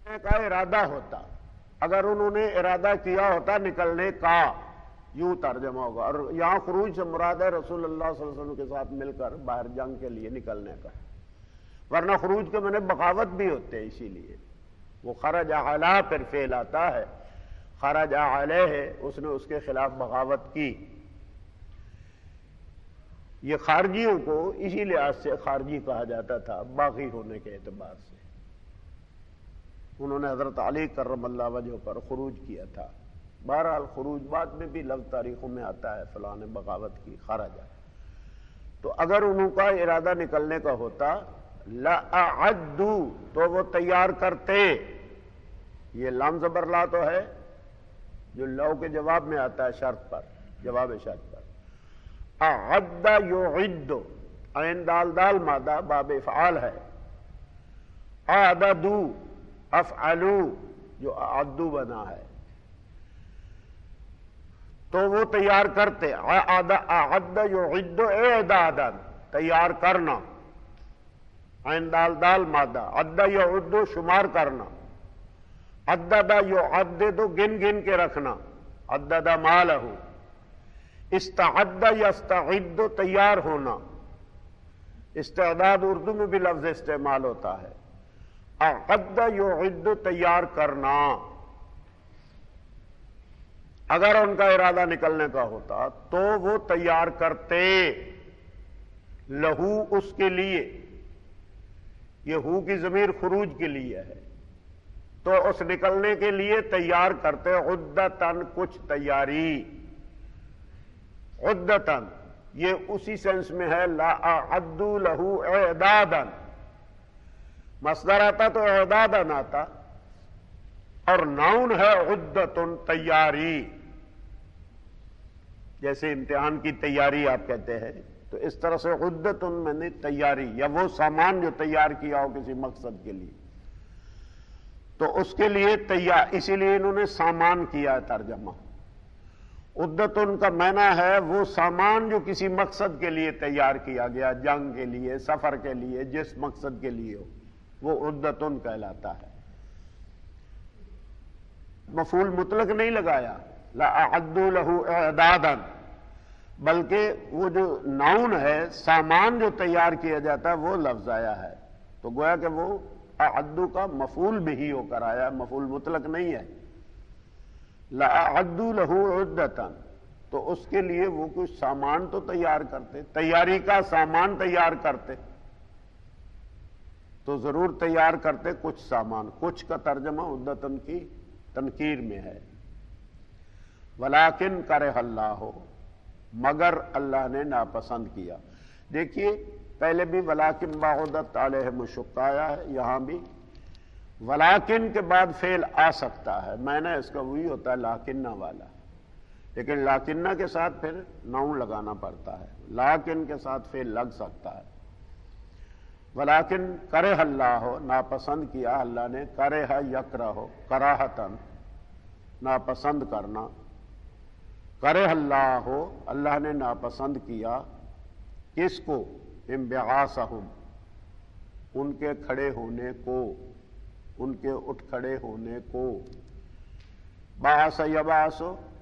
کا ارادہ ہوتا، اگر انہوں نے ارادہ کیا ہوتا نکلنے کا، یوں ترجمہ ہوگا. اور یہاں خروج سے مراد ہے رسول اللہ صلی اللہ علیہ وسلم کے ساتھ مل کر باہر جنگ کے لیے نکلنے کا، ورنہ خروج کے معنی بغاوت بھی ہوتے ہیں. اسی لیے وہ خرج علی پھر فعل آتا ہے، خرج علیہ اس نے اس کے خلاف بغاوت کی. یہ خارجیوں کو اسی لحاظ سے خارجی کہا جاتا تھا، باغی ہونے کے اعتبار سے. انہوں نے حضرت علی کرم اللہ وجہ پر خروج کیا تھا. بہرحال خروج بعد میں بھی لفظ تاریخوں میں آتا ہے، فلاں نے بغاوت کی، خرج. تو اگر انہوں کا ارادہ نکلنے کا ہوتا لَأَعَدُّوا تو وہ تیار کرتے. یہ لام زبر لا تو ہے جو لو کے جواب میں آتا ہے شرط پر، جواب شرط پر. اعد یعد، عین دال دال مادہ باب افعال ہے. اعددوا افعلوا جو اعدوا بنا ہے، تو وہ تیار کرتے. اعد یعد اعدادا تیار کرنا، عین دال دال مادہ. عد یعد شمار کرنا. عدد یعدد گن گن کے رکھنا. عدد مالہ. استعد یستعد تیار ہونا. استعداد اردو میں بھی لفظ استعمال ہوتا ہے. اعد یعد تیار کرنا. اگر ان کا ارادہ نکلنے کا ہوتا تو وہ تیار کرتے لہو اس کے لیے. یہ ہو کی ضمیر خروج کے لیے ہے، تو اس نکلنے کے لیے تیار کرتے. عدتن کچھ تیاری. عدتن یہ اسی سینس میں ہے لا اعدوا لہو اعدادا. مصدر آتا تو اعدادا آتا، اور ناؤن ہے عدتن تیاری. جیسے امتحان کی تیاری آپ کہتے ہیں، تو اس طرح سے عدتن میں نے تیاری، یا وہ سامان جو تیار کیا ہو کسی مقصد کے لیے، تو اس کے لیے تیار. اسی لیے انہوں نے سامان کیا ہے ترجمہ. عدتن کا معنی ہے وہ سامان جو کسی مقصد کے لیے تیار کیا گیا، جنگ کے لیے، سفر کے لیے، جس مقصد کے لیے ہو، وہ عدتن کہلاتا ہے. مفعول مطلق نہیں لگایا لَأَعَدُّوا لَهُ اعدادا، بلکہ وہ جو ناؤن ہے سامان جو تیار کیا جاتا ہے وہ لفظ آیا ہے. تو گویا کہ وہ اعدوا کا مفعول بھی ہو کر آیا، مفعول مطلق نہیں ہے. لَأَعَدُّوا لَهُ عُدَّةً، تو اس کے لیے وہ کچھ سامان تو تیار کرتے، تیاری کا سامان تیار کرتے. تو ضرور تیار کرتے کچھ سامان. کچھ کا ترجمہ عدتن کی تنکیر میں ہے. ولیکن کرہ اللہ، مگر اللہ نے ناپسند کیا. دیکھیے پہلے بھی ولیکن بعدت علیہم الشقہ آیا ہے، یہاں بھی ولیکن کے بعد فعل آ سکتا ہے. میں نے اس کا وہی ہوتا ہے لاکنہ والا، لیکن لاکنہ کے ساتھ پھر ناؤن لگانا پڑتا ہے. لاکن کے ساتھ فعل لگ سکتا ہے. ولیکن کرہ اللہ، ناپسند کیا اللہ نے. کرہ یکرہ کراہتن ناپسند کرنا. کرہ اللہ، اللہ نے ناپسند کیا. کس کو؟ انبعاثہم، ان کے کھڑے ہونے کو، ان کے اٹھ کھڑے ہونے کو. بعث یبعث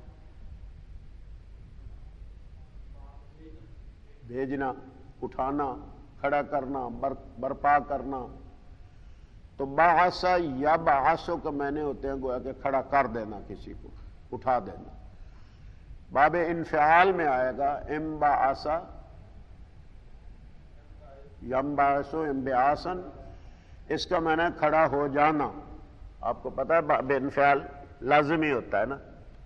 بھیجنا، اٹھانا، کھڑا کرنا، برپا کرنا. تو بعث یبعث کا معنی ہوتے ہیں گویا کہ کھڑا کر دینا، کسی کو اٹھا دینا. باب انفعال میں آئے گا انبعث ینبعث انبعاثن، اس کا معنی کھڑا ہو جانا. آپ کو پتا ہے باب انفعال لازمی ہوتا ہے نا.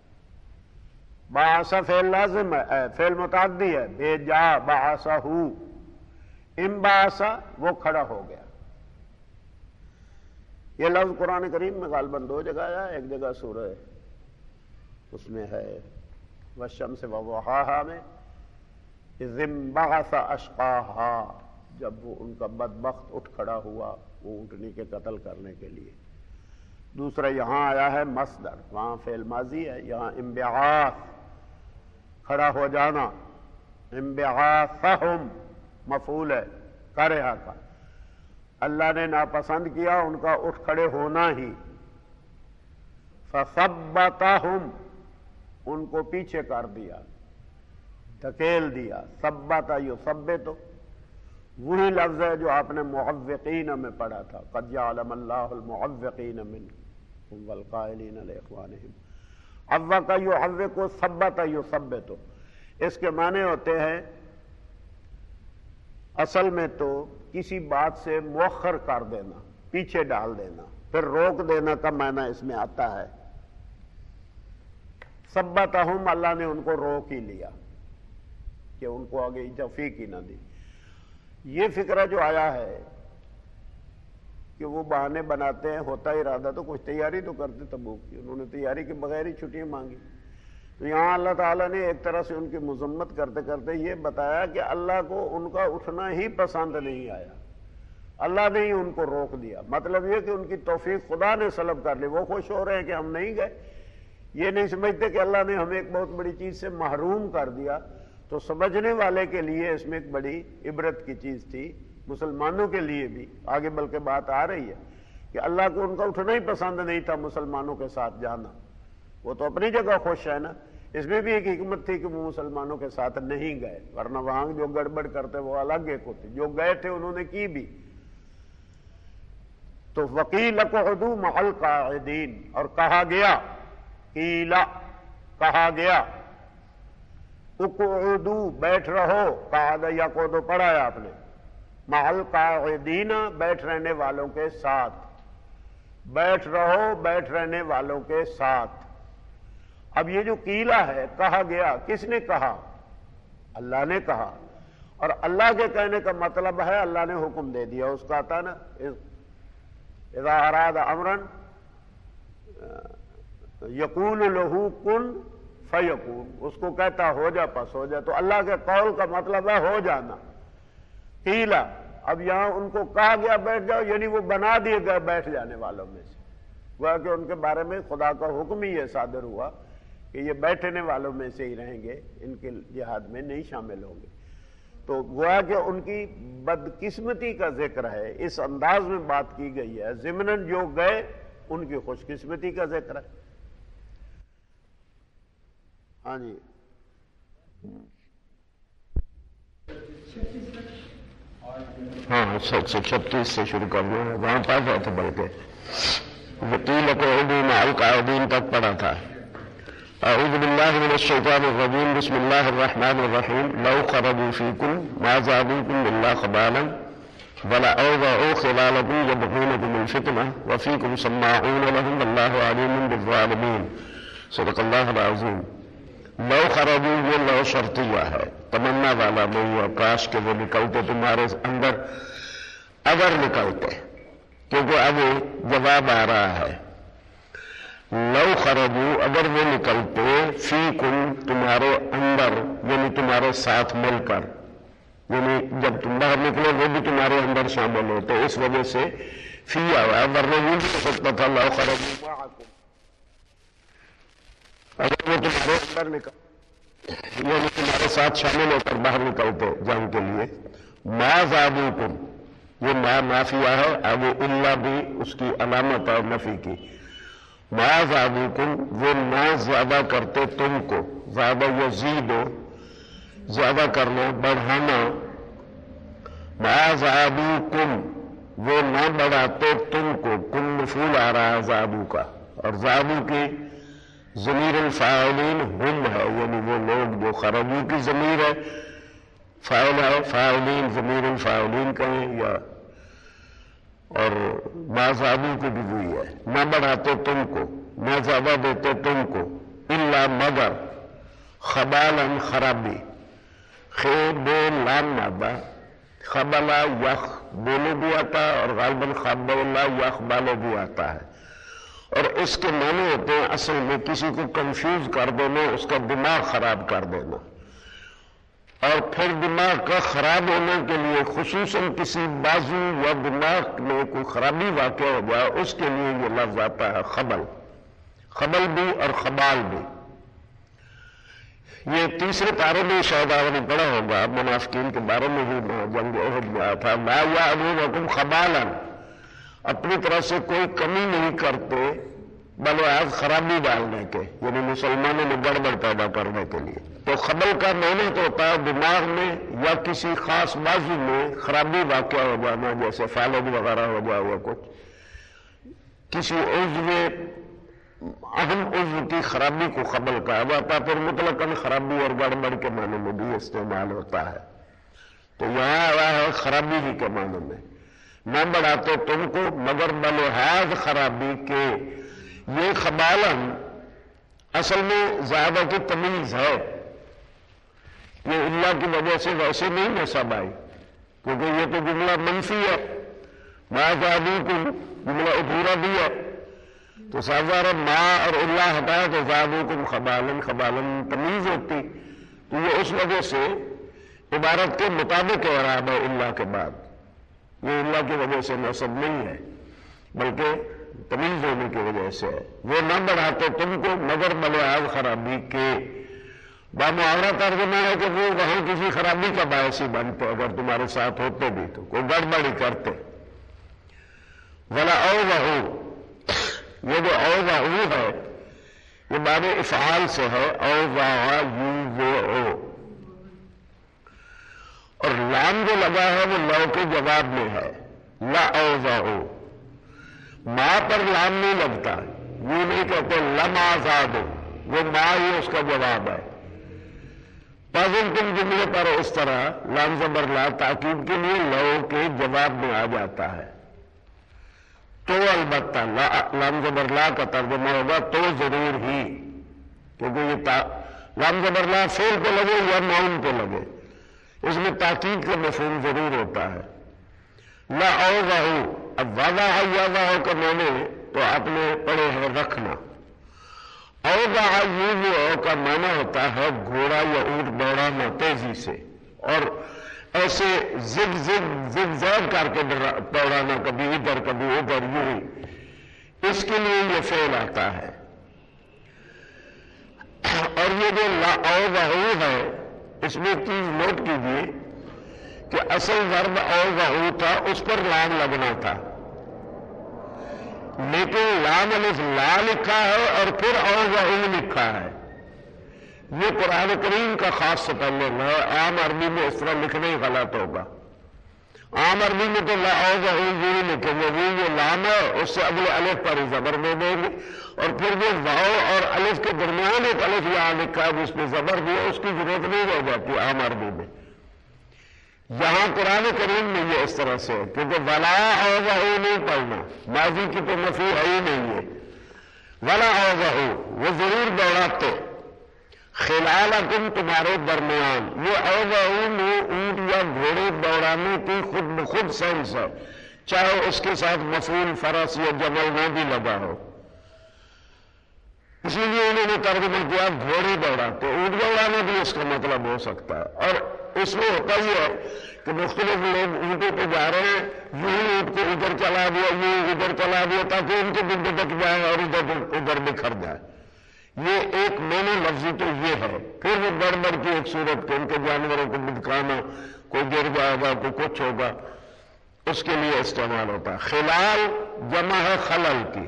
بعث فعل لازم ہے، فعل متعدی ہے. بھیجا، بعثہ، انبعث وہ کھڑا ہو گیا. یہ لفظ قرآن کریم میں غالباً دو جگہ آیا ہے. ایک جگہ سورہ اس میں ہے والشمس وضحاها میں، اذ انبعث اشقاها، جب وہ ان کا بدبخت اٹھ کھڑا ہوا وہ اونٹنی کے قتل کرنے کے لیے. دوسرا یہاں آیا ہے مصدر، وہاں فعل ماضی ہے، یہاں انبعاث کھڑا ہو جانا. انبعاثہم مفعول ہے کرہ کا. اللہ نے ناپسند کیا ان کا اٹھ کھڑے ہونا ہی. فثبتہم، ان کو پیچھے کر دیا، دھکیل دیا. ثبت یثبت وہی لفظ ہے جو آپ نے معوقین میں پڑھا تھا، قد یعلم اللہ المعوقین منکم والقائلین لاخوانہم. عوق یعوق، ثبت یثبت، اس کے معنی ہوتے ہیں اصل میں تو کسی بات سے مؤخر کر دینا، پیچھے ڈال دینا، پھر روک دینا کا معنی اس میں آتا ہے. ثبتہم، اللہ نے ان کو روک ہی لیا کہ ان کو آگے توفیق ہی نہ دی. یہ فکرہ جو آیا ہے کہ وہ بہانے بناتے ہیں، ہوتا ارادہ تو کچھ تیاری تو کرتے تبوک کی، انہوں نے تیاری کے بغیر ہی چھٹیاں مانگی. تو یہاں اللہ تعالیٰ نے ایک طرح سے ان کی مذمت کرتے کرتے یہ بتایا کہ اللہ کو ان کا اٹھنا ہی پسند نہیں آیا، اللہ نے ہی ان کو روک دیا. مطلب یہ کہ ان کی توفیق خدا نے سلب کر لی. وہ خوش ہو رہے ہیں کہ ہم نہیں گئے، یہ نہیں سمجھتے کہ اللہ نے ہمیں ایک بہت بڑی چیز سے محروم کر دیا. تو سمجھنے والے کے لیے اس میں ایک بڑی عبرت کی چیز تھی، مسلمانوں کے لیے بھی. آگے بلکہ بات آ رہی ہے کہ اللہ کو ان کا اٹھنا ہی پسند نہیں تھا مسلمانوں کے ساتھ جانا. وہ تو اپنی جگہ خوش ہے نا، اس میں بھی ایک حکمت تھی کہ وہ مسلمانوں کے ساتھ نہیں گئے، ورنہ وہاں جو گڑبڑ کرتے وہ الگ ایک ہوتے، جو گئے تھے انہوں نے کی بھی. تو وقیل اقعدوا مع القاعدین، اور کہا گیا، قیلا کہا گیا، اقعدوا بیٹھ رہو، قعد یقعد پڑھا ہے آپ نے، مع القاعدین بیٹھ رہنے والوں کے ساتھ، بیٹھ رہو بیٹھ رہنے والوں کے ساتھ. اب یہ جو قیلا ہے، کہا گیا، کس نے کہا؟ اللہ نے کہا. اور اللہ کے کہنے کا مطلب ہے اللہ نے حکم دے دیا. اس کا آتا نا اذا اراد امرا یقول له کن فیکون، اس کو کہتا ہو جا پس ہو جا. تو اللہ کے قول کا مطلب ہے ہو جانا. قیلا، اب یہاں ان کو کہا گیا بیٹھ جاؤ، یعنی وہ بنا دیے گئے بیٹھ جانے والوں میں سے. وہ کہ ان کے بارے میں خدا کا حکم ہی یہ صادر ہوا کہ یہ بیٹھنے والوں میں سے ہی رہیں گے، ان کے جہاد میں نہیں شامل ہوں گے. تو گویا کہ ان کی بدقسمتی کا ذکر ہے، اس انداز میں بات کی گئی ہے. ضمناً جو گئے ان کی خوش قسمتی کا ذکر ہے. ہاں جی، ہاں 136 سے شروع کرنا ہے، وہاں پڑھ رہے تھے بلکہ وقیل اقعدوا مع القاعدین تک پڑھا تھا. اعوذ باللہ من الشیطان الرجیم، بسم اللہ الرحمن الرحیم. لو خرجوا فیکم ما زادوکم الا خبالا ولأوضعوا خلالکم یبغونکم الفتنہ وفیکم سماعون لهم واللہ علیم بالظالمین. صدق اللہ العظیم. لو خرجوا، یہ لو شرطیہ ہے، تمنا والا نہیں ہے، کاش کہ وہ نکلتے تمہارے اندر، اگر نکلتے، کیونکہ اب جواب آ رہا ہے. لو خرجوا، اگر وہ نکلتے، فیکم تمہارے اندر، یعنی تمہارے ساتھ مل کر، یعنی جب تم باہر نکلے وہ بھی تمہارے اندر شامل ہوتے، اس وجہ سے فی آیا. ورنہ یہ بھی ہو سکتا تھا لو خرجوا معکم، اگر وہ تمہارے اندر نکل، یعنی تمہارے ساتھ شامل ہو کر باہر نکلتے جنگ کے لیے. ما زادوکم، یہ ما نافیہ ہے، اب الا بھی اس کی علامت اور نفی کی. ما زادوکم، وہ نہ زیادہ کرتے تم کو. زیادہ یزید، زیادہ کرنا، بڑھانا. ما زادوکم، وہ نہ بڑھاتے تم کو. کم مفعول آ رہا ہے زادو کا، اور زادو کی ضمیر الفاعلین ہم ہے، یعنی وہ لوگ جو خرجو کی ضمیر ہے، فاعل ہے، فاعلین ضمیر الفاعلین کہیں یا، اور ما زادو کی بھی وہی ہے. نہ بڑھاتے تم کو، نہ زیادہ دیتے تم کو، الا مگر، خبالا خرابی، خیر بے لام مادہ، خبلا یخ بولے بھی آتا ہے اور غالباً خبلا یخ بالے بھی آتا ہے. اور اس کے معنی ہوتے ہیں اصل میں کسی کو کنفیوز کر دینا، اس کا دماغ خراب کر دینا. اور پھر دماغ کا خراب ہونے کے لیے خصوصاً کسی بازو یا دماغ میں کوئی خرابی واقع ہو جائے، اس کے لیے یہ لفظ آتا ہے خبل. خبل بھی اور خبال بھی. یہ تیسرے پارے میں شاید آپ نے پڑھا ہوگا، منافقین کے بارے میں بھی جنگ احد میں آیا تھا. لا یعلونکم خبالا، اپنی طرف سے کوئی کمی نہیں کرتے، بلواز خرابی ڈالنے کے، یعنی مسلمانوں میں گڑبڑ پیدا کرنے کے لیے۔ تو خبل کا معنی تو ہوتا ہے دماغ میں یا کسی خاص بازو میں خرابی واقع ہو جانا، جیسے فالج وغیرہ ہو جائے یا کچھ، کسی عضو اہم عضو کی خرابی کو خبل کہا جاتا ہے، پھر مطلقاً خرابی اور گڑبڑ کے معنی میں بھی استعمال ہوتا ہے۔ تو یہاں آیا ہے خرابی ہی کے معنی میں، نہ بڑھاتے تم کو مگر بلحاظ خرابی کے۔ یہ خبالن اصل میں زیادہ کی تمیز ہے، یہ اللہ کی وجہ سے ویسے نہیں نصب آئی، کیونکہ یہ تو جملہ منفی ہے، ما زادوکم جملہ ادھورا بھی ہے، تو سازارہ ما اور اللہ ہٹایا تو زادوکم خبالن، خبالن تمیز ہوتی، تو یہ اس وجہ سے عبارت کے مطابق اعراب ہے اللہ کے بعد، یہ اللہ کی وجہ سے نصب نہیں ہے بلکہ تمیز ہونے کی وجہ سے ہے۔ وہ نہ بڑھاتے تم کو مگر بلحاظ خرابی کے، بامحاورہ ترجمہ ہے کہ وہ وہاں کسی خرابی کا باعث ہی بنتے، اگر تمہارے ساتھ ہوتے بھی تو کوئی گڑبڑی کرتے۔ ولا اوضحوا، یہ جو اوضحوا ہے یہ باب افعال سے ہے، اوضح یوضع، اور لام جو لگا ہے وہ لو کے جواب میں ہے، لا اوضحوا، ما پر لام نہیں لگتا، یہ نہیں کہتے لما زادو، وہ ما ہی اس کا جواب ہے۔ پازل تم جملے پر اس طرح لام زبر لا تاکید کے لیے لو کے جواب میں آ جاتا ہے، تو البتہ لام زبر لا کا ترجمہ ہوگا تو ضرور ہی، کیونکہ یہ لام زبر لا فعل کو لگے یا نون کو لگے، اس میں تاکید کا مفہوم ضرور ہوتا ہے۔ لا اوضحوا، اب وضع یضع کا معنی تو آپ نے پڑھے ہیں رکھنا، اوضع یوضع کا معنی ہوتا ہے گھوڑا یا اونٹ دوڑانا تیزی سے، اور ایسے زگ زگ کر کے دوڑانا، کبھی ادھر کبھی ادھر، یوں، اس کے لیے یہ فعل آتا ہے۔ اور یہ جو لا اوضحوا ہے اس میں چیز نوٹ کیجیے کہ اصل ضرب اوضحوا تھا، اس پر لام لگنا تھا، لیکن لام الف لا لکھا ہے اور پھر اوضحوا لکھا ہے۔ یہ قرآن کریم کا خاص تکلم ہے، عام عربی میں اس طرح لکھنا ہی غلط ہوگا۔ عام عربی میں تو لا اوضحوا یوں لکھیں گے، وہ لام ہے اس سے اگلے الف پر ہی زبر دے دیں گے، اور پھر وہ واو اور الف کے درمیان ایک الف یہاں لکھا ہے جس میں زبر بھی ہے، اس کی ضرورت نہیں رہ جاتی عام عربی میں۔ یہاں قرآن کریم میں یہ اس طرح سے ہے، کیونکہ ولا اوضحوا نہیں پڑھنا، ماضی کی تو نفی ہے ہی نہیں ہے۔ ولا اوضحوا، وہ ضرور دوڑاتے، خلالکم تمہارے درمیان، یہ اوضحوا میں اونٹ یا گھوڑے دوڑانے کی خود بخود سینس ہے، چاہے اس کے ساتھ مفعول فرس یا جمل نہ بھی لگا ہو، اسی لیے انہوں نے ترجمہ کیا گھوڑے دوڑاتے، اونٹ دوڑانا بھی اس کا مطلب ہو سکتا ہے۔ اور اس میں ہوتا ہی ہے کہ مختلف لوگ اونٹوں پہ جا رہے ہیں، یوں اونٹ کو ادھر چلا دیا، یوں ادھر چلا دیا، تاکہ ان کے بندے تک جائے اور ادھر بکھر جائے۔ یہ ایک معنی لفظی تو یہ ہے، پھر وہ گڑبڑ کی ایک صورت کہ ان کے جانوروں کو بدکانا، کوئی گر جائے گا، کوئی کچھ ہوگا، اس کے لیے استعمال ہوتا ہے۔ خلال جمع ہے خلل کی،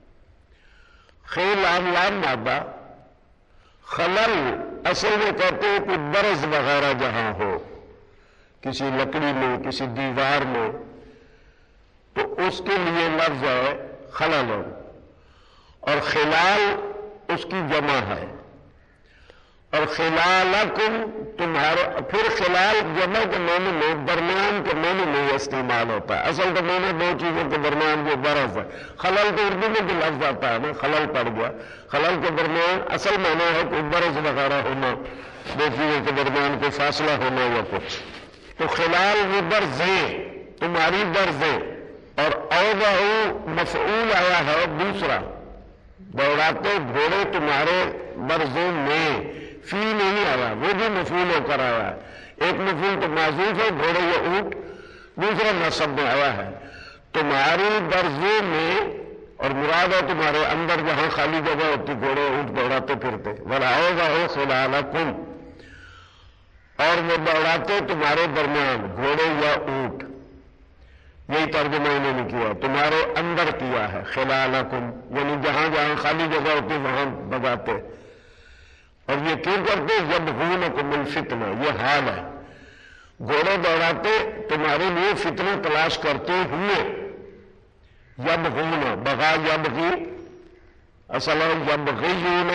خیل لام مادہ، خلل اصل میں کہتے ہیں کہ برز وغیرہ جہاں ہو، کسی لکڑی میں، کسی دیوار میں، تو اس کے لیے لفظ ہے خلل، اور خلال اس کی جمع ہے، اور خلالکم تمہارے، پھر خلال جمع کے معنی میں درمیان کے معنی میں استعمال ہوتا ہے۔ اصل تو معنی دو چیزوں کے درمیان جو برز ہے، خلل تو اردو میں بھی لفظ آتا ہے نا، خلل پڑ گیا، خلل کے درمیان اصل معنی ہے کہ برز وغیرہ ہونا، دو چیزوں کے درمیان کوئی فاصلہ ہونا یا کچھ، تو خلال وہ برزیں، تمہاری برزیں، اور اوضحوا مفعول آیا ہے دوسرا، دوڑاتے گھوڑے تمہارے برزوں میں، فی نہیں آیا، وہ بھی مفعول ہو کر آیا ہے، ایک مفعول تو معذوف ہے گھوڑے یا اونٹ، دوسرا نصب میں آیا ہے، تمہاری برزوں میں، اور مراد ہے تمہارے اندر جہاں خالی جگہ ہوتی گھوڑے اونٹ دوڑاتے پھرتے، ولا اوضحوا خلالکم، اور وہ دوڑاتے تمہارے درمیان گھوڑے یا اونٹ، یہی ترجمہ انہوں نے کیا، تمہارے اندر کیا ہے، خلالکم، یعنی جہاں جہاں خالی جگہ ہوتی وہاں بگاتے. اور یہ کیوں کرتے؟ یبغونکم الفتنہ، یہ حال ہے، گھوڑے دوڑاتے تمہارے لیے فتنہ تلاش کرتے ہوئے. یبغون، بغا یبغی، اصل ہے یبغیون،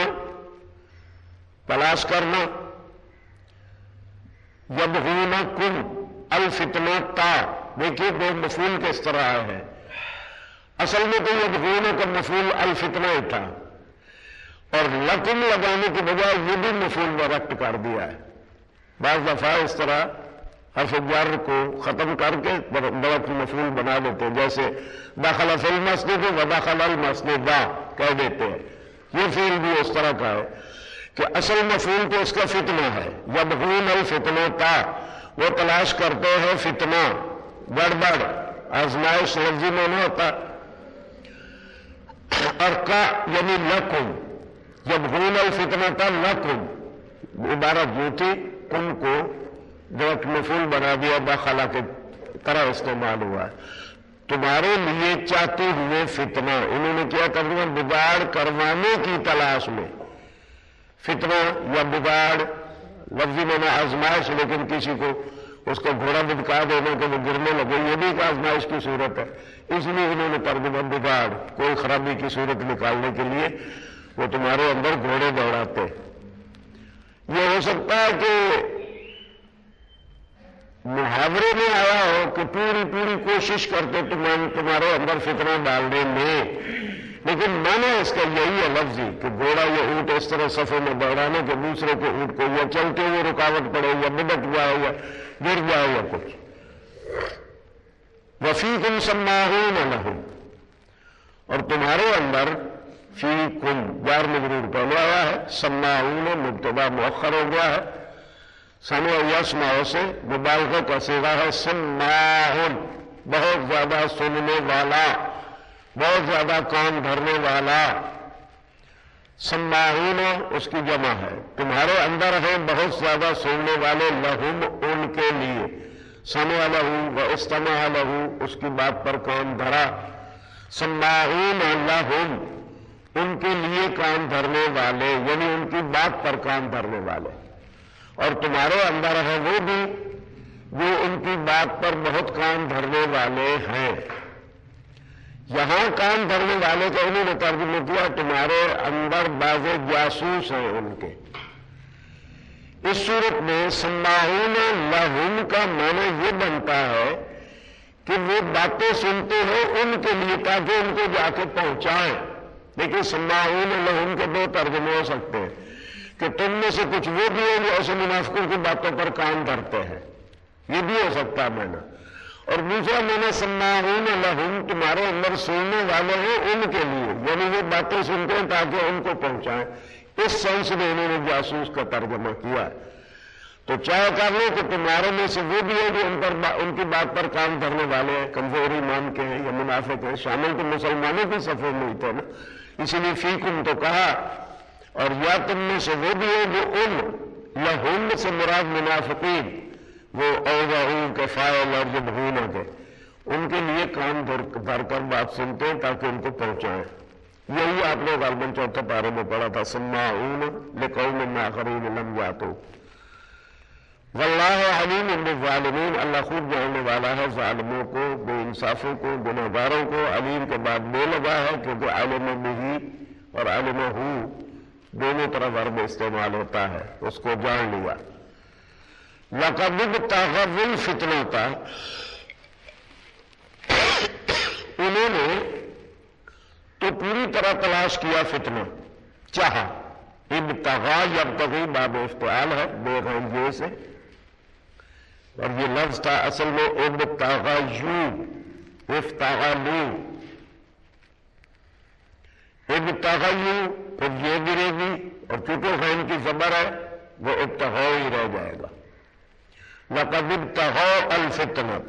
تلاش کرنا. یبغونکم الفتنہ تا، دیکھیے دو مفعول کس طرح آئے ہیں. اصل میں تو یبغون کا مفعول الفتنہ ہی تھا، اور لکم لگانے کے بجائے یہ بھی مفعول مرکب کر دیا ہے. بعض دفعہ اس طرح حرف جر کو ختم کر کے برکت مفعول بنا دیتے ہیں، جیسے دخل فی المسجد ودخل المسجد کہہ دیتے ہیں. یہ فعل بھی اس طرح کا ہے کہ اصل مفعول تو اس کا فتنہ ہے. یبغون الفتنہ تا، وہ تلاش کرتے ہیں فتنہ، گڑبڑ، آزمائش لفظی میں نہیں ہوتا. اور کا یعنی لکم، یبغون الفتنہ تا لکم، عبارت یوں تھی، کم کو ڈائریکٹ مفعول بنا دیا، داخلہ کے طرح استعمال ہوا، تمہارے لیے چاہتے ہوئے فتنہ. انہوں نے کیا کرنا؟ بگاڑ کروانے کی تلاش میں. فتنہ یا بگاڑ لفظی میں آزمائش، لیکن کسی کو اس کا گھوڑا بھٹکا دینا کہ وہ گرنے لگے، یہ بھی ایک آزمائش کی صورت ہے. اس لیے انہوں نے ترجمہ بگاڑ، کوئی خرابی کی صورت نکالنے کے لیے وہ تمہارے اندر گھوڑے دوڑاتے. یہ ہو سکتا ہے کہ محاورے میں آیا ہو کہ پوری کوشش کرتے تمہارے اندر فتنہ ڈالنے میں، لیکن مانا اس کا یہی ہے لفظی کہ گھوڑا یا اونٹ اس طرح صفے میں دوڑانے کہ دوسرے کے اونٹ کو یا چلتے ہوئے رکاوٹ پڑے یا ببک جائے یا گر جائے یا کچھ. وفیکم سماعون لہم، اور تمہارے اندر فیکم جار مجرور پہلے آیا ہے، سماعون مبتدا مؤخر ہو گیا ہے. سمع یسمع سے مبالغہ کا صیغہ ہے. سماعون، بہت زیادہ سننے والا، بہت زیادہ کان بھرنے والا. سماعون اس کی جمع ہے، تمہارے اندر ہیں بہت زیادہ سننے والے، لہم ان کے لیے. سمع لہو و استمع لہو، اس کی بات پر کان دھرا. سماعون لہم، ان کے لیے کان دھرنے والے، یعنی ان کی بات پر کان دھرنے والے. اور تمہارے اندر ہے وہ بھی جو ان کی بات پر بہت کان دھرنے والے ہیں. یہاں کان دھرنے والے کا انہوں نے ترجمہ کیا تمہارے اندر بعض جاسوس ہیں ان کے. اس صورت میں سماعون لہم کا معنی یہ بنتا ہے کہ وہ باتیں سنتے ہیں ان کے لیے تاکہ ان کو جا کے پہنچائیں. لیکن سماعون لہم کے دو ترجمے ہو سکتے ہیں کہ تم میں سے کچھ وہ بھی ہیں جو ایسے منافقوں کی باتوں پر کان دھرتے ہیں، یہ بھی ہو سکتا ہے میں نے. اور دوسرا میں نے سماعون لہم، تمہارے اندر سننے والے ہیں ان کے لیے، یعنی وہ باتیں سنتے ہیں تاکہ ان کو پہنچائیں. اس سینس میں انہوں نے جاسوس کا ترجمہ کیا. تو چاہے کر لو کہ تمہارے میں سے وہ بھی ہے جو ان کی بات پر کام دھرنے والے ہیں، کمزور ایمان کے ہیں یا منافق ہیں. شامل تو مسلمانوں کی صفوں میں ہی تھے نا، اسی لیے فیکم تو کہا. اور یا تم میں سے وہ بھی ہے جو ان لہم سے مراد منافقین، وہ اوضعوا کے فاعل اور یبغون کے، ان کے لیے کان دھر کر بات سنتے ہیں تاکہ ان کو پہنچائیں. یہی آپ نے غالباً چوتھے پارے میں پڑھا تھا، سماعون لقوم آخرین لم یاتوا. واللہ علیم بالظالمین، اللہ خوب جاننے والا ہے ظالموں کو، بے انصافوں کو، گنہگاروں کو. علیم کے بعد بے لگا ہے کیونکہ علم بہ اور علمہ دونوں طرح ورب استعمال ہوتا ہے، اس کو جان لیا. لقد ابتغوا الفتنۃ، انہوں نے تو پوری طرح تلاش کیا فتنہ، چاہا. ابتغا یبتغی باب افتعال ہے بے غنجے سے، اور یہ لفظ تھا اصل میں ابتغیو، افتعلوا. ابتغیو پھر یہ گرے گی اور چونکہ غین کی زبر ہے وہ ابتغاء ہی رہ جائے گا. لقد ابتغوا الفتنۃ،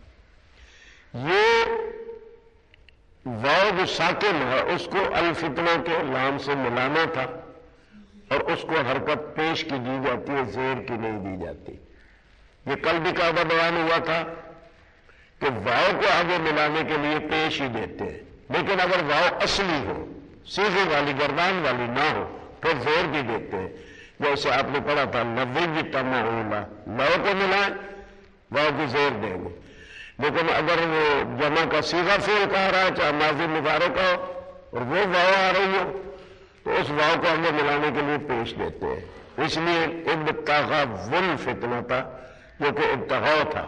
یہ واو جو ساکن ہے اس کو الفتنہ کے لام سے ملانا تھا، اور اس کو حرکت پیش کی دی جاتی ہے، زیر کی نہیں دی جاتی. یہ کل بھی قاعدہ بیان ہوا تھا کہ واؤ کو آگے ملانے کے لیے پیش ہی دیتے ہیں، لیکن اگر واؤ اصلی ہو، سیغے والی گردان والی نہ ہو، پھر زور بھی دیتے ہیں۔ جیسے آپ نے پڑھا تھا لوی تمعولا، لو کو ملائیں واؤ کی زور دیں گے، لیکن اگر وہ جمع کا صیغہ فعل کہہ رہا ہے چاہے ماضی مضارع کا ہو اور وہ واؤ آ رہی ہو تو اس واؤ کو ہمیں ملانے کے لیے پیش دیتے ہیں۔ اس لیے ابتغوا الفتنہ تھا جو کہ ابتغاء تھا،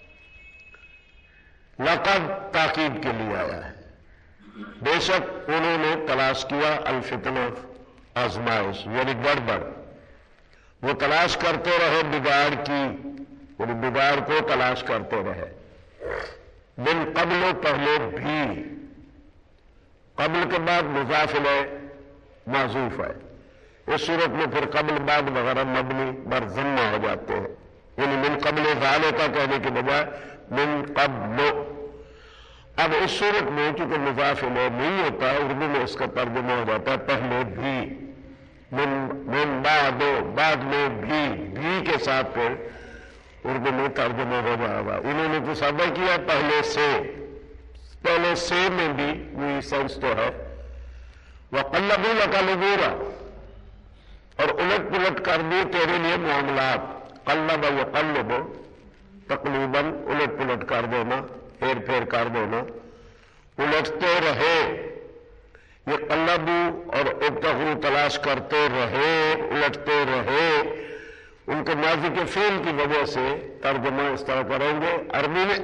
لقد تاکید کے لیے آیا ہے۔ بے شک انہوں نے تلاش کیا الفتنہ، آزمائش یعنی گڑبڑ، وہ تلاش کرتے رہے بگاڑ کی، یعنی بگاڑ کو تلاش کرتے رہے۔ من قبل، پہلے بھی، قبل کے بعد مضاف الیہ معذوف ہے، اس صورت میں پھر قبل بعد وغیرہ مبنی بر ضمہ ہو جاتے ہیں، یعنی من قبل ذالک کہنے کے بجائے من قبل۔ اب اس صورت میں چونکہ مضاف الیہ نہیں ہوتا، اردو میں اس کا ترجمہ ہو جاتا ہے پہلے بھی، من بعد، بعد میں بھی کے ساتھ پھر اردو میں ترجمہ ہو جائے گا۔ انہوں نے تو سادہ کیا پہلے سے، پہلے سے میں بھی وہی سینس تو ہے۔ وَقَلَّبُوا لَكَ الْأُمُورَ، اور الٹ پلٹ کر دی تیرے لیے معاملات۔ قلب یقلب، تقلیباً الٹ پلٹ کر دینا، پھیر پھیر کر دینا، الٹتے رہے۔ یہ قلبو اور ابتغوا تلاش کرتے رہے، الٹتے رہے، ان کے ماضی کے فعل کی وجہ سے ترجمہ اس طرح کریں گے۔ عربی میں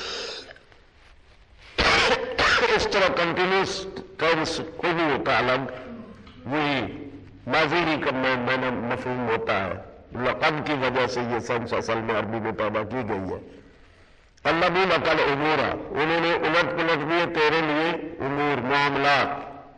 اس طرح کنٹینیوس ٹینس کوئی نہیں ہوتا الگ، وہی ماضی ہی کا معنی مفہوم ہوتا ہے، لقد کی وجہ سے یہ سینس اصل میں عربی میں پیدا کی گئی ہے۔ قلبوا لک الامور، انہوں نے الٹ پلٹ دیے تیرے لیے امور، معاملات،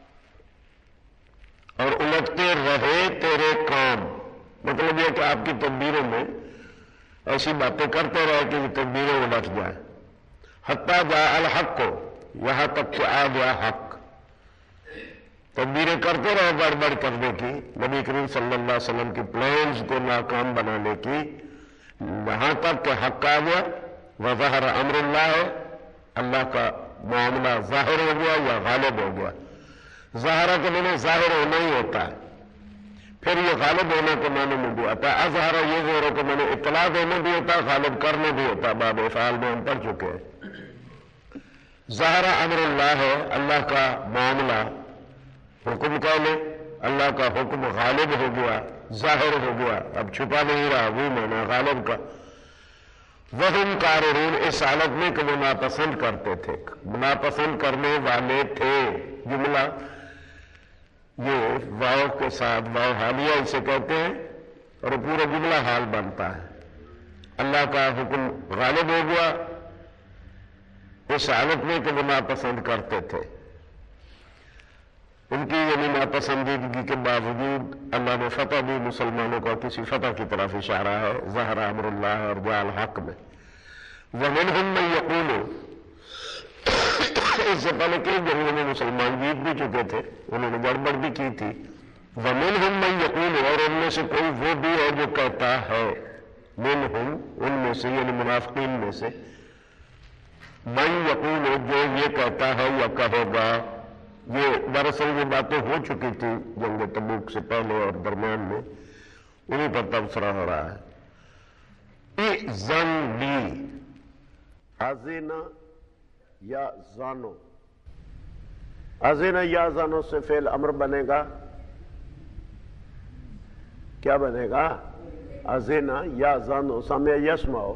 اور الٹتے رہے تیرے کام۔ مطلب یہ کہ آپ کی تدبیروں میں ایسی باتیں کرتے رہے کہ یہ تدبیریں الٹ جائیں۔ حتی جاء الحق، یہاں تک کہ آ گیا حق۔ تدبیریں کرتے رہے گڑبڑ کرنے کی، نبی کریم صلی اللہ علیہ وسلم کی پلانز کو ناکام بنانے کی، یہاں تک کہ حق آ گیا۔ وظہر امر اللہ، اللہ کا معاملہ ظاہر ہو گیا یا غالب ہو گیا۔ ظاہرہ کے معنی ظاہر ہونا ہی ہوتا ہے، پھر یہ غالب ہونے کے معنی میں بھی آتا ہے۔ اظہر یہ زہروں کے معنی اطلاع دینا بھی ہوتا ہے، غالب کرنا بھی ہوتا ہے، باب افعال میں ہم پڑھ چکے ہیں۔ ظاہر امر اللہ ہے، اللہ کا معاملہ، حکم کہہ لے، اللہ کا حکم غالب ہو گیا، ظاہر ہو گیا، اب چھپا نہیں رہا، وہ معنی غالب کا۔ وہم کارہون، اس حالت میں کہ وہ ناپسند کرتے تھے، ناپسند کرنے والے تھے۔ جملہ یہ واو کے ساتھ، واو حالیہ اسے کہتے ہیں، اور پورا جملہ حال بنتا ہے۔ اللہ کا حکم غالب ہو گیا اس حالت میں کہ وہ ناپسند کرتے تھے۔ ان کی یعنی ناپسندیدگی کے باوجود اللہ نے فتح دی مسلمانوں کو، کسی فتح کی طرف اشارہ ہے ظہر امر اللہ اور جاء الحق میں۔ وَمِنْهُمْ مَنْ يَقُولُ، اس سے پہلے کئی جنگوں میں مسلمان جیت بھی چکے تھے، انہوں نے گڑبڑ بھی کی تھی۔ وَمِنْهُمْ مَنْ يَقُولُ، اور ان میں سے کوئی وہ بھی ہے جو کہتا ہے، منہم ان میں سے یعنی منافقین میں سے، من یقول جو یہ کہتا ہے یا کہے گا۔ یہ دراصل یہ باتیں ہو چکی تھی جنگ تبوک سے پہلے اور درمیان میں، انہیں پر تبصرہ ہو رہا ہے۔ اِذَن لی، اذنا یا زانو، اذنا یا زانو سے فعل امر بنے گا، کیا بنے گا؟ اذنا یا زانو، سمع یسمعو،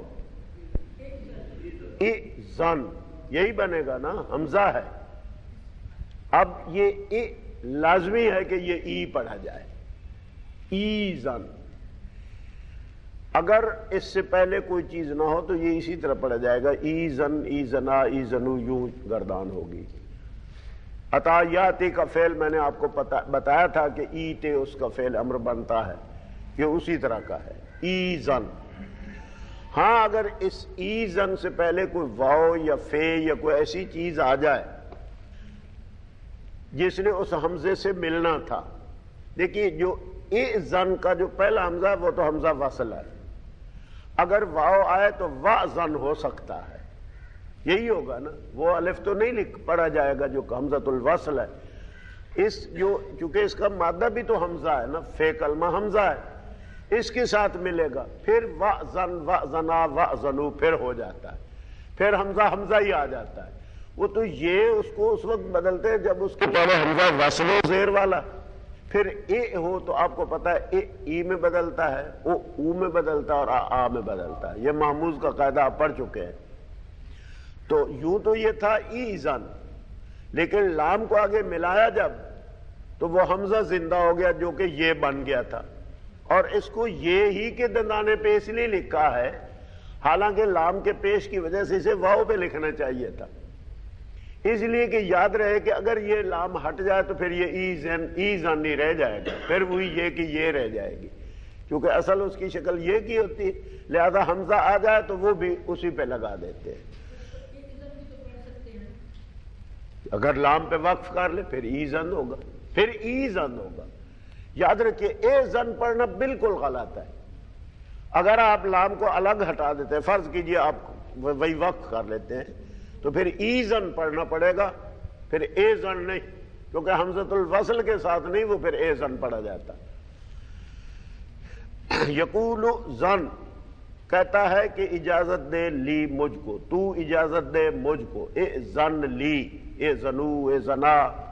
اذن، یہی بنے گا نا، حمزہ ہے۔ اب یہ لازمی ہے کہ یہ ای پڑھا جائے، ایزن۔ اگر اس سے پہلے کوئی چیز نہ ہو تو یہ اسی طرح پڑھا جائے گا، ایزن، ایزنا، ایزنو، یوں گردان ہوگی۔ عطایاتی کا فعل میں نے آپ کو بتایا تھا کہ ایتے اس کا فعل امر بنتا ہے، یہ اسی طرح کا ہے، ایزن۔ ہاں اگر اس ایزن سے پہلے کوئی واو یا فے یا کوئی ایسی چیز آ جائے جس نے اس حمزے سے ملنا تھا، دیکھیے جو ایزن کا جو پہلا حمزہ وہ تو حمزہ وصل ہے، اگر واو آئے تو وازن ہو سکتا ہے، یہی ہوگا نا، وہ الف تو نہیں لکھ پڑھا جائے گا جو حمزۃ الوصل ہے، چونکہ اس کا مادہ بھی تو حمزہ ہے نا، فے کلمہ حمزہ ہے، اس کے ساتھ ملے گا، پھر وَأْذَنْ وَأْذَنَا وَأْذَنُوا پھر ہو جاتا ہے، پھر حمزہ ہی آ جاتا ہے۔ وہ تو یہ اس کو اس وقت بدلتے ہیں جب اس کے پہلے حمزہ وصل و زیر والا، پھر اے ہو تو آپ کو پتا ہے اے ای میں بدلتا ہے، او میں بدلتا ہے اور آ میں بدلتا ہے، یہ محموز کا قاعدہ آپ پڑھ چکے ہیں۔ تو یوں تو یہ تھا ایزن، لیکن لام کو آگے ملایا جب تو وہ حمزہ زندہ ہو گیا جو کہ یہ بن گیا تھا، اور اس کو یہ ہی کے دندانے پہ اس لیے لکھا ہے، حالانکہ لام کے پیش کی وجہ سے اسے واو پہ لکھنا چاہیے تھا، اس لیے کہ یاد رہے کہ اگر یہ لام ہٹ جائے تو پھر یہ ایزن نہیں رہ جائے گا، پھر وہی یہ کہ یہ رہ جائے گی، کیونکہ اصل اس کی شکل یہ کی ہوتی ہے، لہذا حمزہ آ جائے تو وہ بھی اسی پہ لگا دیتے ہیں۔ اگر لام پہ وقف کر لے پھر ایزن ہوگا، پھر ایزن ہوگا۔ یاد رکھیے اے زن پڑھنا بالکل غلط ہے، اگر آپ لام کو الگ ہٹا دیتے ہیں، فرض کیجئے آپ وہی وقف کر لیتے ہیں تو پھر ایزن پڑھنا پڑے گا، پھر اے زن نہیں، کیونکہ حمزۃ الوصل کے ساتھ نہیں، وہ پھر اے زن پڑھا جاتا۔ یقول زن کہتا ہے کہ اجازت دے لی مجھ کو، تو اجازت دے مجھ کو، اے زن لی، اے زنو، اے زنا،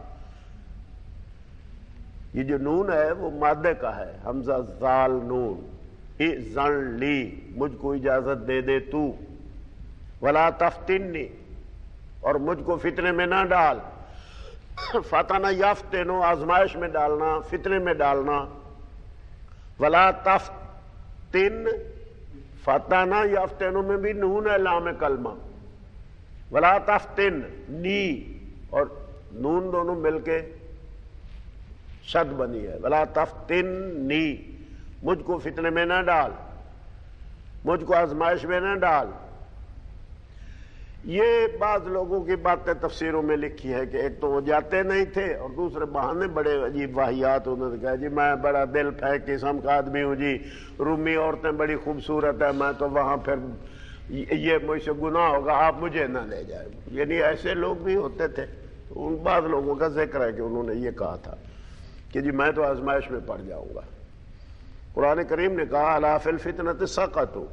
یہ جو نون ہے وہ مادے کا ہے، حمزہ زال نون، اے زن لی، مجھ کو اجازت دے دے تو، ولا تفتنی، اور مجھ کو فتنے میں نہ ڈال، فتنہ یفتنو آزمائش میں ڈالنا، فتنے میں ڈالنا، ولا تفتن، فتنہ یفتنو میں بھی نون ہے لام کلمہ، ولا تفتن نی اور نون دونوں مل کے شد بنی ہے، ولا تفتن نی، مجھ کو فتنے میں نہ ڈال، مجھ کو آزمائش میں نہ ڈال۔ یہ بعض لوگوں کی باتیں تفسیروں میں لکھی ہے کہ ایک تو وہ جاتے نہیں تھے اور دوسرے بہانے بڑے عجیب واہیات، انہوں نے کہا جی میں بڑا دل پھینک قسم کا آدمی ہوں جی، رومی عورتیں بڑی خوبصورت ہیں، میں تو وہاں پھر یہ مجھ سے گناہ ہوگا، آپ مجھے نہ لے جائیں، یعنی ایسے لوگ بھی ہوتے تھے۔ تو ان بعض لوگوں کا ذکر ہے کہ انہوں نے یہ کہا تھا کہ جی میں تو آزمائش میں پڑ جاؤں گا۔ قرآن کریم نے کہا الا فی الفتنۃ سقطوا،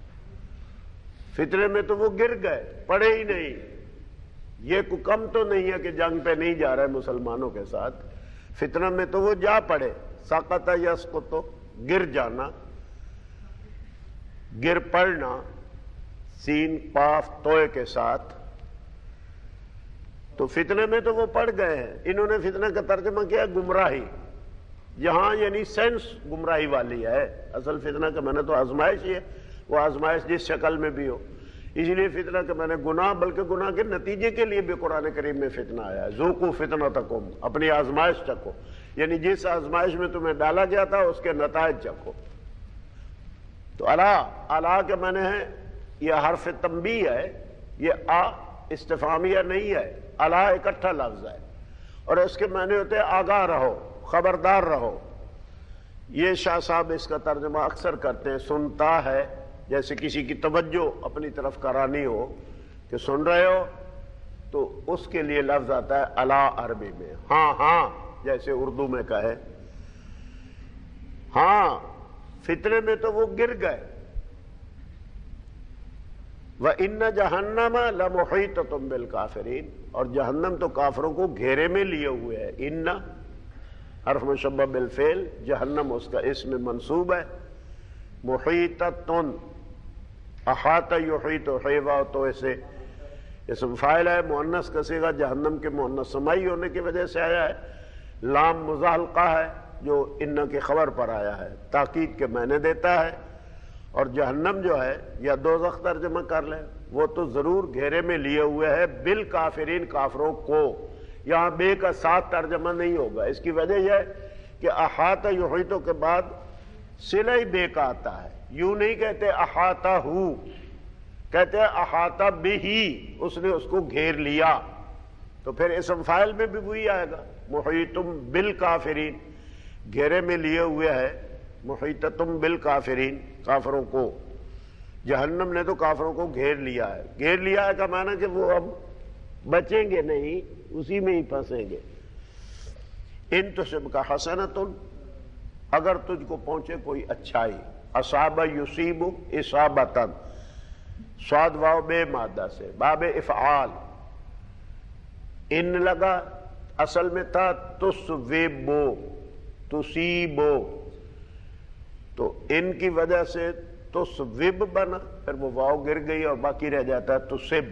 فتنے میں تو وہ گر گئے، پڑے ہی نہیں۔ یہ کوئی کم تو نہیں ہے کہ جنگ پہ نہیں جا رہے مسلمانوں کے ساتھ، فتنہ میں تو وہ جا پڑے، سقط یسقط، گر جانا، گر پڑنا، سین قاف توئے کے ساتھ، تو فتنے میں تو وہ پڑ گئے ہیں۔ انہوں نے فتنہ کا ترجمہ کیا گمراہی، یہاں یعنی سینس گمراہی والی ہے، اصل فتنہ کا میں نے تو آزمائش ہی ہے، وہ آزمائش جس شکل میں بھی ہو، اس لیے فتنہ کہ میں نے گناہ، بلکہ گناہ کے نتیجے کے لیے بھی قرآن کریم میں فتنہ آیا ہے، ذوقوا فتنتکم، اپنی آزمائش چکھو، یعنی جس آزمائش میں تمہیں ڈالا گیا تھا اس کے نتائج چکھو۔ تو الا کے معنی ہے یہ حرف تنبیہ ہے، یہ آ استفہامیہ نہیں ہے، الا اکٹھا لفظ ہے، اور اس کے معنی ہوتے ہیں آگاہ رہو، خبردار رہو۔ یہ شاہ صاحب اس کا ترجمہ اکثر کرتے ہیں، سنتا ہے، جیسے کسی کی توجہ اپنی طرف کرانی ہو کہ سن رہے ہو، تو اس کے لیے لفظ آتا ہے الا عربی میں، ہاں ہاں، جیسے اردو میں کہے ہاں، فتنے میں تو وہ گر گئے۔ وَإِنَّ جَهَنَّمَ لَمُحِيطَةٌ بِالْكَافِرِينَ، اور جہنم تو کافروں کو گھیرے میں لیے ہوئے ہے۔ ان حرف مشبہ بالفعل، جہنم اس کا اسم منصوب ہے، محیطۃ، احاطہ یحیط، حیوا تو ایسے اسم فاعل ہے، مؤنث کا صیغہ جہنم کے مؤنث سمائی ہونے کی وجہ سے آیا ہے، لام مزحلقہ ہے جو ان کی خبر پر آیا ہے، تاکید کے معنی دیتا ہے، اور جہنم جو ہے یا دوزخ ترجمہ کر لیں، وہ تو ضرور گھیرے میں لیے ہوئے ہے، بالکافرین، کافروں کو، یہاں بے کا ساتھ ترجمہ نہیں ہوگا، اس کی وجہ یہ ہے کہ احاطہ یحیطوں کے بعد صلہ بے کا آتا ہے، یوں نہیں کہتے احاطہ ہو، کہتے ہیں احاطہ بہی، اس نے اس کو گھیر لیا، تو پھر اسم فاعل میں بھی وہی آئے گا، محیطم بالکافرین، گھیرے میں لیے ہوئے ہے، محیطتم بالکافرین، کافروں کو، جہنم نے تو کافروں کو گھیر لیا ہے. گھیر لیا ہے کا معنی کہ وہ اب بچیں گے نہیں، اسی میں ہی پھنسیں گے. ان تصبک حسنۃ، اگر تجھ کو پہنچے کوئی اچھائی، اصاب یصیب اصابتن، صاد واو بے مادہ سے، باب افعال، ان لگا، اصل میں تھا تصویبو، تصیبو، تو ان کی وجہ سے تصویب بنا، پھر وہ واو گر گئی اور باقی رہ جاتا ہے تصب.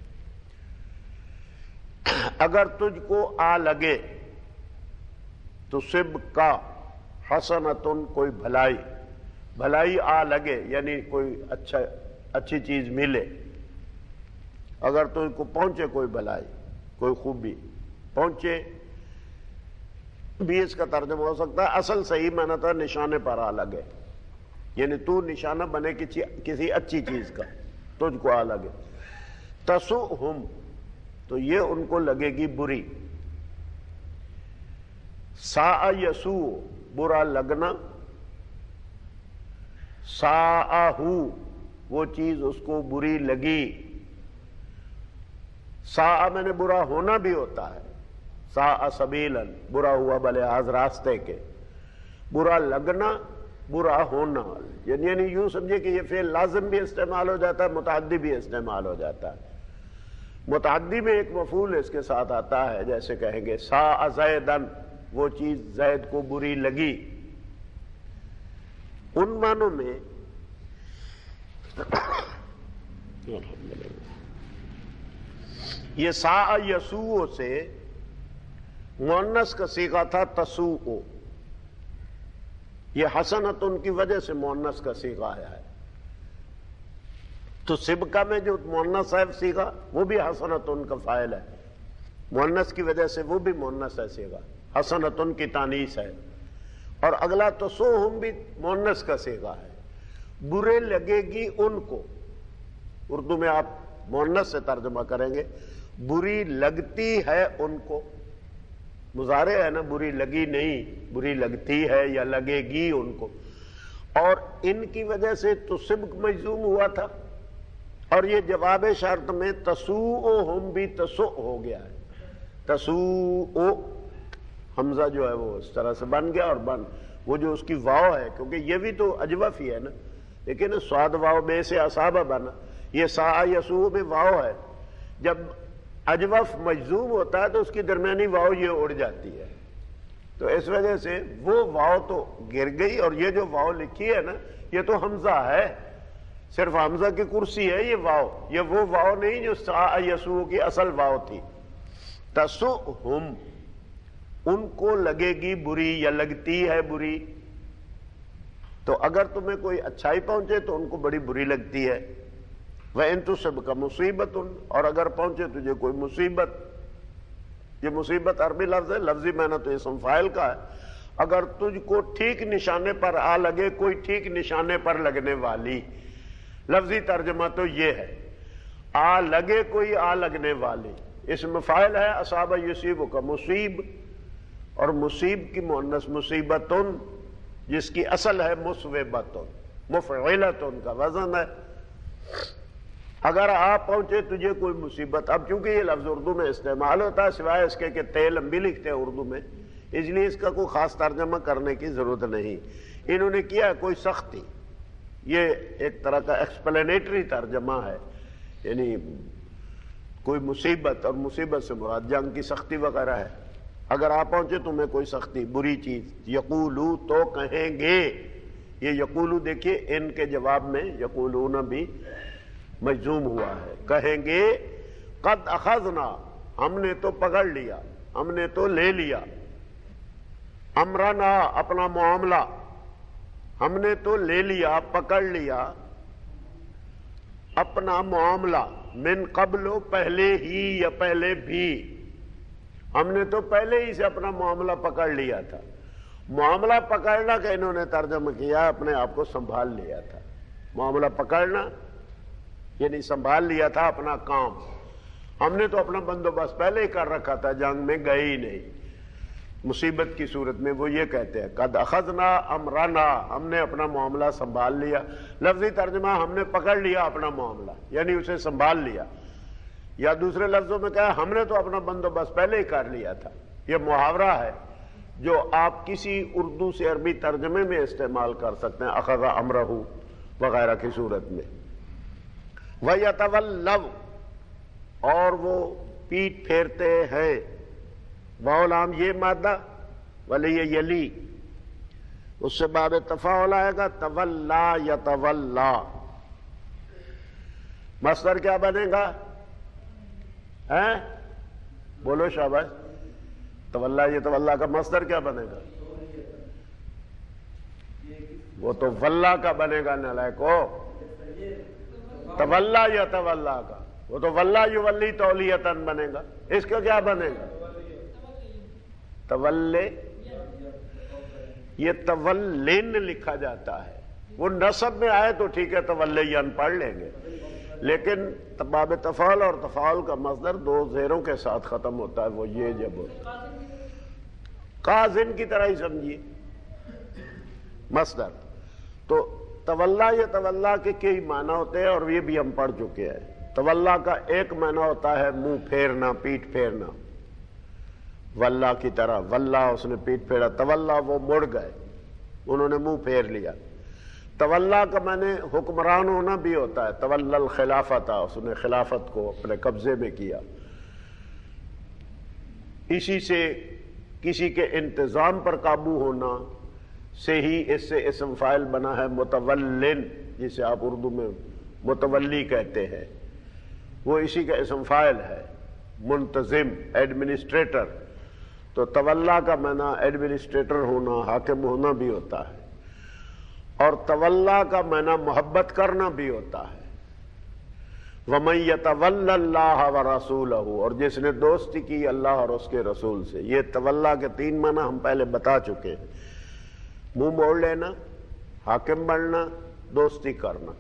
اگر تجھ کو آ لگے، تصب کا حسنتن، کوئی بھلائی، بھلائی آ لگے یعنی کوئی اچھی چیز ملے. اگر تجھ کو پہنچے کوئی بھلائی، کوئی خوبی پہنچے بھی اس کا ترجمہ ہو سکتا ہے. اصل صحیح معنی تھا نشانے پر آ لگے، یعنی تو نشانہ بنے کسی اچھی چیز کا، تجھ کو آ لگے. تسؤہم، تو یہ ان کو لگے گی بری. ساء یسوء، برا لگنا. ساءہ، وہ چیز اس کو بری لگی. ساء میں نے برا ہونا بھی ہوتا ہے، ساء سبیلا، برا ہوا بلحاظ راستے کے. برا لگنا، برا ہونا، یعنی یوں سمجھے کہ یہ فعل لازم بھی استعمال ہو جاتا ہے، متعدی بھی استعمال ہو جاتا ہے. متعدی میں ایک مفعول اس کے ساتھ آتا ہے، جیسے کہیں گے ساء زیدن، وہ چیز زید کو بری لگی. ان معنوں میں یہ ساء یسوء سے مؤنث کا صیغہ تھا تسوء، یہ حسنت ان کی وجہ سے مؤنث کا صیغہ آیا ہے. تو سبکہ میں جو مؤنث ہے صیغہ، وہ بھی حسنت ان کا فاعل ہے، مؤنث کی وجہ سے وہ بھی مؤنث ہے صیغہ، حسنت ان کی تانیث ہے. اور اگلا تسوہم بھی مؤنث کا صیغہ ہے، برے لگے گی ان کو. اردو میں آپ مؤنث سے ترجمہ کریں گے، بری لگتی ہے ان کو. مضارع ہے نا، بری لگی نہیں، بری لگتی ہے یا لگے گی ان کو. اور ان کی وجہ سے تو سبق مجزوم ہوا تھا، اور یہ جواب شرط میں تسوءہم بھی تسوء ہو گیا ہے. تسوء حمزہ جو ہے وہ اس طرح سے بن گیا، اور وہ جو اس کی واو ہے، کیونکہ یہ بھی تو اجوف ہی ہے نا، لیکن صاد واو بے سے اصابہ بنا. یہ ساء یسوء میں واو ہے، جب اجوف مجزوم ہوتا ہے تو اس کی درمیانی واو یہ اڑ جاتی ہے، تو اس وجہ سے وہ واو تو گر گئی. اور یہ جو واو لکھی ہے نا، یہ تو حمزہ ہے، صرف حمزہ کی کرسی ہے یہ واو، یہ وہ واو نہیں جو ساء یسوء کی اصل واو تھی. تسؤہم، ان کو لگے گی بری یا لگتی ہے بری. تو اگر تمہیں کوئی اچھائی پہنچے تو ان کو بڑی بری لگتی ہے. وَإِن تُصِبْكَ مُصِیبَةٌ، اور اگر پہنچے تجھے کوئی مصیبت. یہ مصیبت عربی لفظ ہے، لفظی معنی تو اسم فاعل کا ہے. اگر تجھ کو ٹھیک نشانے پر آ لگے، کوئی ٹھیک نشانے پر لگنے والی، لفظی ترجمہ تو یہ ہے، آ لگے کوئی آ لگنے والی. اسم فاعل ہے اصاب یصیب کا مصیب، اور مصیب کی مؤنث مصیبتن، جس کی اصل ہے مصوبتن، مفعلتن کا وزن ہے. اگر آ پہنچے تجھے کوئی مصیبت. اب چونکہ یہ لفظ اردو میں استعمال ہوتا ہے، سوائے اس کے کہ تے لمبی لکھتے ہیں اردو میں، اس لیے اس کا کوئی خاص ترجمہ کرنے کی ضرورت نہیں. انہوں نے کیا کوئی سختی، یہ ایک طرح کا ایکسپلینیٹری ترجمہ ہے، یعنی کوئی مصیبت، اور مصیبت سے مراد جنگ کی سختی وغیرہ ہے. اگر آ پہنچے تمہیں کوئی سختی، بری چیز، یقولو، تو کہیں گے. یہ یقولو دیکھیے ان کے جواب میں یقولون بھی مجزوم ہوا ہے. کہیں گے قد اخذنا، ہم نے تو پکڑ لیا، ہم نے تو لے لیا. امرنا، اپنا معاملہ، ہم نے تو لے لیا، پکڑ لیا اپنا معاملہ. من قبل، پہلے ہی یا پہلے بھی، ہم نے تو پہلے ہی سے اپنا معاملہ پکڑ لیا تھا. معاملہ پکڑنا کا انہوں نے ترجمہ کیا اپنے آپ کو سنبھال لیا تھا. معاملہ پکڑنا یعنی سنبھال لیا تھا اپنا کام. ہم نے تو اپنا بندوبست پہلے ہی کر رکھا تھا، جنگ میں گئے ہی نہیں. مصیبت کی صورت میں وہ یہ کہتے ہیں قد اخذنا امرنا، ہم نے اپنا معاملہ سنبھال لیا. لفظی ترجمہ ہم نے پکڑ لیا اپنا معاملہ، یعنی اسے سنبھال لیا، یا دوسرے لفظوں میں کہا ہم نے تو اپنا بندوبست پہلے ہی کر لیا تھا. یہ محاورہ ہے جو آپ کسی اردو سے عربی ترجمے میں استعمال کر سکتے ہیں، اخذ امرہ وغیرہ کی صورت میں. وَيَتَوَلَّوْا، اور وہ پیٹ پھیرتے ہیں. واؤلام یہ مادہ ولی یلی، اس سے باب تفاعل آئے گا تولا یتولا. مصدر کیا بنے گا؟ بولو شاباش. تولا یتولا کا مصدر کیا بنے گا؟ وہ تو ولہ کا بنے گا نالائکو. تولا یتولا کا وہ تو ولہ یولی تولیتن بنے گا. اس کا کیا بنے گا؟ تولے. یہ تولین لکھا جاتا ہے، وہ نصب میں آئے تو ٹھیک ہے تولیین پڑھ لیں گے، لیکن باب تفاعل اور تفاعل کا مصدر دو زیروں کے ساتھ ختم ہوتا ہے. وہ یہ جب قازن کی طرح ہی سمجھیے مصدر. تو تولا یا تولا کے کئی معنی ہوتے ہیں اور یہ بھی ہم پڑھ چکے ہیں. تولا کا ایک معنی ہوتا ہے منہ پھیرنا، پیٹ پھیرنا، واللہ کی طرح. واللہ اس نے پیٹ پھیرا. تولا وہ مڑ گئے، انہوں نے منہ پھیر لیا. تولا کا معنی حکمران ہونا بھی ہوتا ہے. تولا الخلافت، اس نے خلافت کو اپنے قبضے میں کیا. اسی سے کسی کے انتظام پر قابو ہونا سے ہی اس سے اسم فاعل بنا ہے متولن، جسے آپ اردو میں متولی کہتے ہیں. وہ اسی کا اسم فاعل ہے، منتظم، ایڈمنسٹریٹر. تو تولا کا معنی ایڈمنسٹریٹر ہونا، حاکم ہونا بھی ہوتا ہے، اور تولا کا معنی محبت کرنا بھی ہوتا ہے. وَمَن يَتَوَلَّ اللَّهَ وَرَسُولَهُ، اور جس نے دوستی کی اللہ اور اس کے رسول سے. یہ تولا کے تین معنی ہم پہلے بتا چکے ہیں: منہ موڑ لینا، حاکم بننا، دوستی کرنا.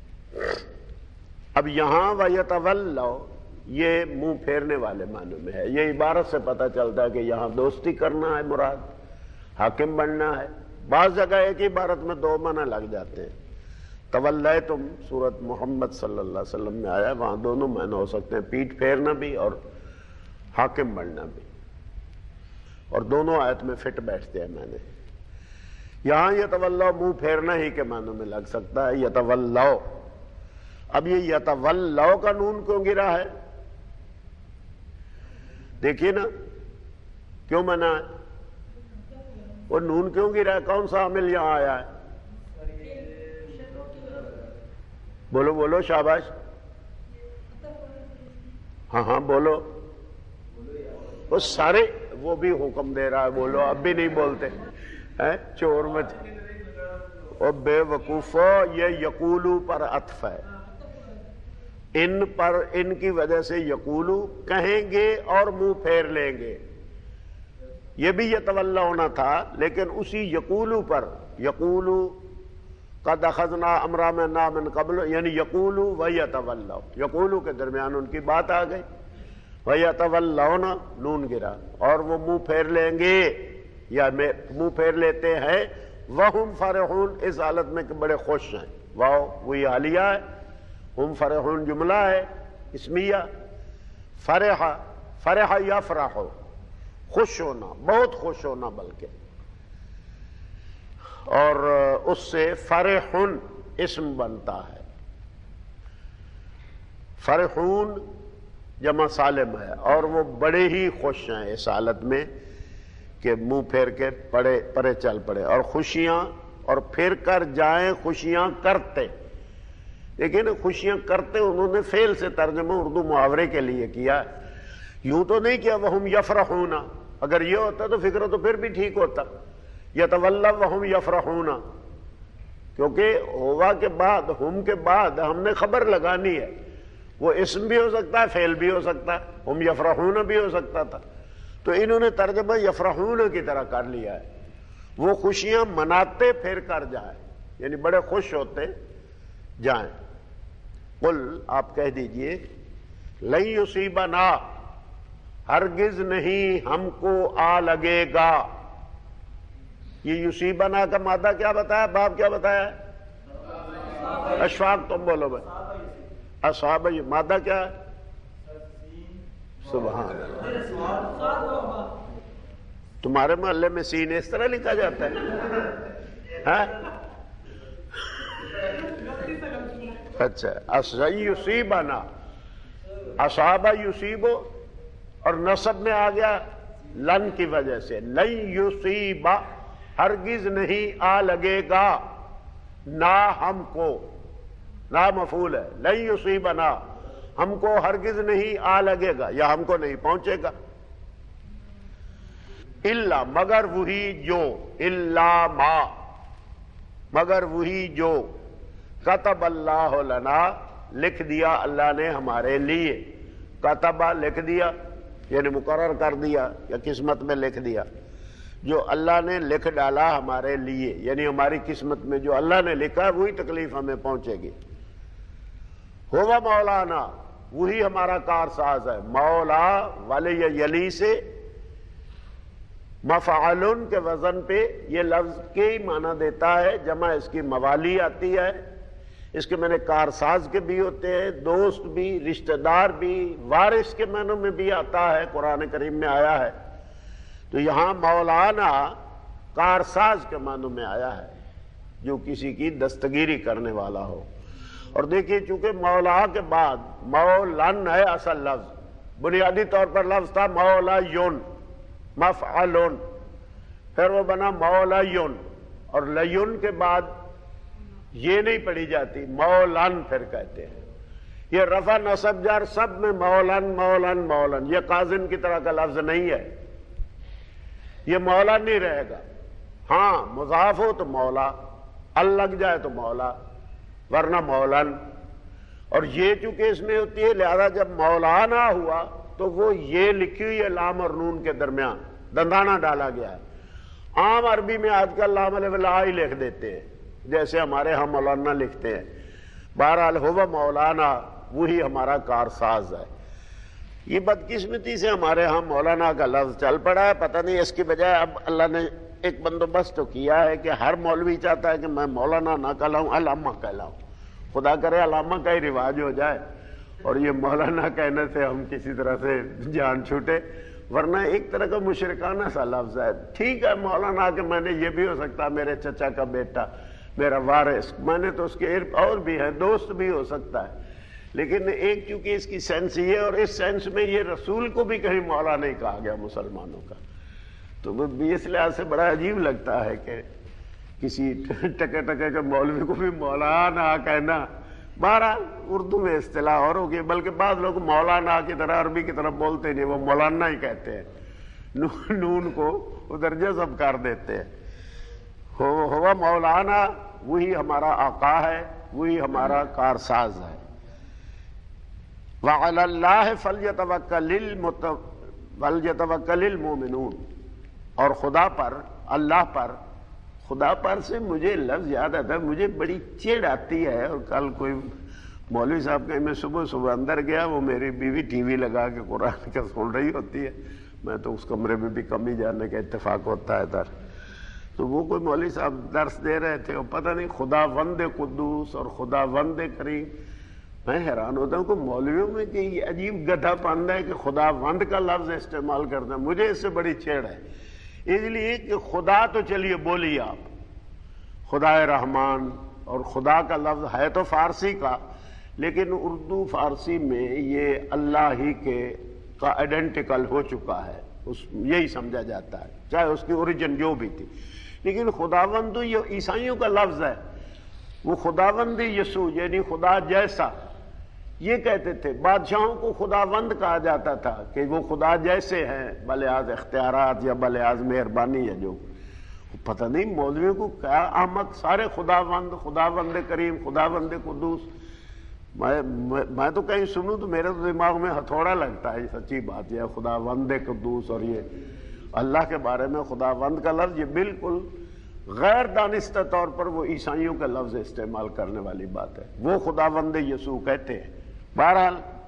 اب یہاں وَيَتَوَلَّوْا یہ منہ پھیرنے والے معنی میں ہے. یہ عبارت سے پتہ چلتا ہے کہ یہاں دوستی کرنا ہے مراد، حاکم بننا ہے. بعض جگہ ایک ہی عبارت میں دو معنی لگ جاتے ہیں. تولیتم سورت محمد صلی اللہ علیہ وسلم میں آیا، وہاں دونوں معنی ہو سکتے ہیں، پیٹ پھیرنا بھی اور حاکم بننا بھی، اور دونوں آیت میں فٹ بیٹھتے ہیں معنی. یہاں یتولاؤ منہ پھیرنا ہی کے معنوں میں لگ سکتا ہے. یتولاؤ، اب یہ یتولاؤ کا نون کیوں گرا ہے؟ دیکھیے نا کیوں منع ہے، وہ نون کیوں گرا ہے؟ کون سا عامل یہاں آیا ہے؟ بولو بولو شاباش. ہاں ہاں بولو. وہ سارے وہ بھی حکم دے رہا ہے، بولو. اب بھی نہیں بولتے، چور مت. اور بے وقوفو، یہ یقولو پر عطف ہے. ان پر، ان کی وجہ سے یقولو کہیں گے اور منہ پھیر لیں گے. یہ بھی یتولا ہونا تھا، لیکن اسی یقولو پر، یقولو قد اخذنا امرنا من قبل، یعنی یقولو و یتولاؤ، یقولو کے درمیان ان کی بات آ گئی. وَيَتَوَلَّوْنَ نون گرا، اور وہ منہ پھیر لیں گے یا منہ پھیر لیتے ہیں. وَهُمْ فَرِحُونَ، اس حالت میں کہ بڑے خوش ہیں. واو وہی حالیہ ہے، ہم فرحون جملہ ہے اسمیہ. فرح، فرح یفرح، خوش ہونا، بہت خوش ہونا بلکہ. اور اس سے فرحون اسم بنتا ہے. فرحون جمع سالم ہے، اور وہ بڑے ہی خوش ہیں اس حالت میں کہ منہ پھیر کے پرے چل پڑے. اور خوشیاں، اور پھر کر جائیں خوشیاں کرتے. لیکن خوشیاں کرتے انہوں نے فعل سے ترجمہ اردو محاورے کے لیے کیا، یوں تو نہیں کیا وہم یفرحون. اگر یہ ہوتا تو فکر تو پھر بھی ٹھیک ہوتا، یتولا وہم یفرحون، کیونکہ ہوا کے بعد، ہم کے بعد ہم نے خبر لگانی ہے. وہ اسم بھی ہو سکتا ہے، فعل بھی ہو سکتا ہے، ہم یفرحون بھی ہو سکتا تھا. تو انہوں نے ترجمہ یفرحون کی طرح کر لیا ہے. وہ خوشیاں مناتے پھر کر جائیں، یعنی بڑے خوش ہوتے جائیں. قل، آپ کہہ دیجئے، لن یصیبنا، ہرگز نہیں ہم کو آ لگے گا. یہ یصیبنا کا مادہ کیا بتایا، باب کیا بتایا؟ اشفاق. تم بولو بھائی. اصحاب مادہ کیا ہے؟ سبحان اللہ. تمہارے محلے میں سین اس طرح لکھا جاتا ہے؟ اچھا. یصیبنا، اصحاب یصیبو، اور نصب میں آ گیا لن کی وجہ سے. لن یصیبا، ہرگز نہیں آ لگے گا نہ ہم کو. نا مفعول ہے. لن یصیبنا، ہم کو ہرگز نہیں آ لگے گا یا ہم کو نہیں پہنچے گا. الا، مگر وہی جو، الا ما، مگر وہی جو کتب اللہ لنا، لکھ دیا اللہ نے ہمارے لیے. کتبہ لکھ دیا یعنی مقرر کر دیا یا قسمت میں لکھ دیا. جو اللہ نے لکھ ڈالا ہمارے لیے، یعنی ہماری قسمت میں جو اللہ نے لکھا ہے وہی تکلیف ہمیں پہنچے گی. ہوا مولانا، وہی ہمارا کارساز ہے. مولا ولی یلی سے مفعلن کے وزن پہ یہ لفظ کے ہی معنی دیتا ہے. جمع اس کی موالی آتی ہے. اس کے معنی کارساز کے بھی ہوتے ہیں، دوست بھی، رشتہ دار بھی، وارث کے معنوں میں بھی آتا ہے، قرآن کریم میں آیا ہے. تو یہاں مولانا کارساز کے معنوں میں آیا ہے، جو کسی کی دستگیری کرنے والا ہو. اور دیکھیے چونکہ مولا کے بعد مولن ہے اصل لفظ، بنیادی طور پر لفظ تھا مولا یون مفعلون، پھر وہ بنا مولا یون، اور لیون کے بعد یہ نہیں پڑھی جاتی، مولن پھر کہتے ہیں. یہ رفع نصب جر سب میں مولن مولن مولن. یہ قازن کی طرح کا لفظ نہیں ہے، یہ مولا نہیں رہے گا. ہاں مضاف ہو تو مولا، ال لگ جائے تو مولا، ورنہ مولن. اور یہ چونکہ اس میں ہوتی ہے لہذا جب مولانا ہوا تو وہ یہ لکھی ہوئی ہے لام اور نون کے درمیان، دندانہ ڈالا گیا ہے. عام عربی میں آج کل لام علیہ لا ہی لکھ دیتے ہیں، جیسے ہمارے ہم مولانا لکھتے ہیں. بہرحال ہوا مولانا، وہی ہمارا کارساز ہے. یہ بدقسمتی سے ہمارے ہاں مولانا کا لفظ چل پڑا ہے. پتہ نہیں اس کی بجائے اب اللہ نے ایک بندوبست تو کیا ہے کہ ہر مولوی چاہتا ہے کہ میں مولانا نہ کہلاؤں، علامہ کہلاؤں. خدا کرے علامہ کا ہی رواج ہو جائے اور یہ مولانا کہنے سے ہم کسی طرح سے جان چھوٹے، ورنہ ایک طرح کا مشرکانہ سا لفظ ہے. ٹھیک ہے مولانا کہ میں نے یہ بھی ہو سکتا میرے چچا کا بیٹا، میرا وارث، میں نے تو اس کے اور بھی ہے، دوست بھی ہو سکتا ہے. لیکن ایک چونکہ اس کی سینس یہ، اور اس سینس میں یہ رسول کو بھی کہیں مولا نہیں کہا گیا مسلمانوں کا. تو وہ بھی اس لحاظ سے بڑا عجیب لگتا ہے کہ کسی ٹکے ٹکے کے مولوی کو بھی مولانا کہنا. بہرحال اردو میں اصطلاح اور ہوگی، بلکہ بعض لوگ مولانا کی طرح عربی کی طرف بولتے نہیں، وہ مولانا ہی کہتے ہیں، نون کو ادھر جذب کر دیتے ہیں. ہوا مولانا، وہی ہمارا آقا ہے، وہی ہمارا کارساز ہے. وعلی اللہ فلیتوکل المؤمنون، اور خدا پر، اللہ پر. خدا پر سے مجھے لفظ یاد آتا ہے، مجھے بڑی چڑ آتی ہے. اور کل کوئی مولوی صاحب کہیں میں صبح اندر گیا، وہ میری بیوی ٹی وی لگا کے قرآن کا سن رہی ہوتی ہے، میں تو اس کمرے میں بھی کم ہی جانے کا اتفاق ہوتا ہے در. تو وہ کوئی مولوی صاحب درس دے رہے تھے، اور پتہ نہیں خدا وند قدوس اور خدا وند کریم. میں حیران ہوتا ہوں کہ مولویوں میں کہ یہ عجیب گدھا پند ہے کہ خدا وند کا لفظ استعمال کرتا ہے. مجھے اس سے بڑی چھیڑ ہے، اس لیے کہ خدا تو چلیے بولیے آپ، خدا رحمان، اور خدا کا لفظ ہے تو فارسی کا، لیکن اردو فارسی میں یہ اللہ ہی کے کا آئیڈینٹیکل ہو چکا ہے، یہی سمجھا جاتا ہے چاہے اس کی اوریجن جو بھی تھی. لیکن خداوند یہ عیسائیوں کا لفظ ہے. وہ خداوند یسوع یعنی خدا جیسا یہ کہتے تھے. بادشاہوں کو خداوند کہا جاتا تھا کہ وہ خدا جیسے ہیں بلحاظ اختیارات یا بلحاظ مہربانی یا جو. پتہ نہیں مولویوں کو کیا احمق، سارے خداوند، خداوند کریم، خداوند قدوس. میں تو کہیں سنوں تو میرے تو دماغ میں ہتھوڑا لگتا ہے. یہ سچی بات یہ خداوند قدوس، اور یہ اللہ کے بارے میں خداوند کا لفظ یہ بالکل غیر دانستہ طور پر وہ عیسائیوں کا لفظ استعمال کرنے والی بات ہے. وہ خداوند یسوع کہتے ہیں. بہرحال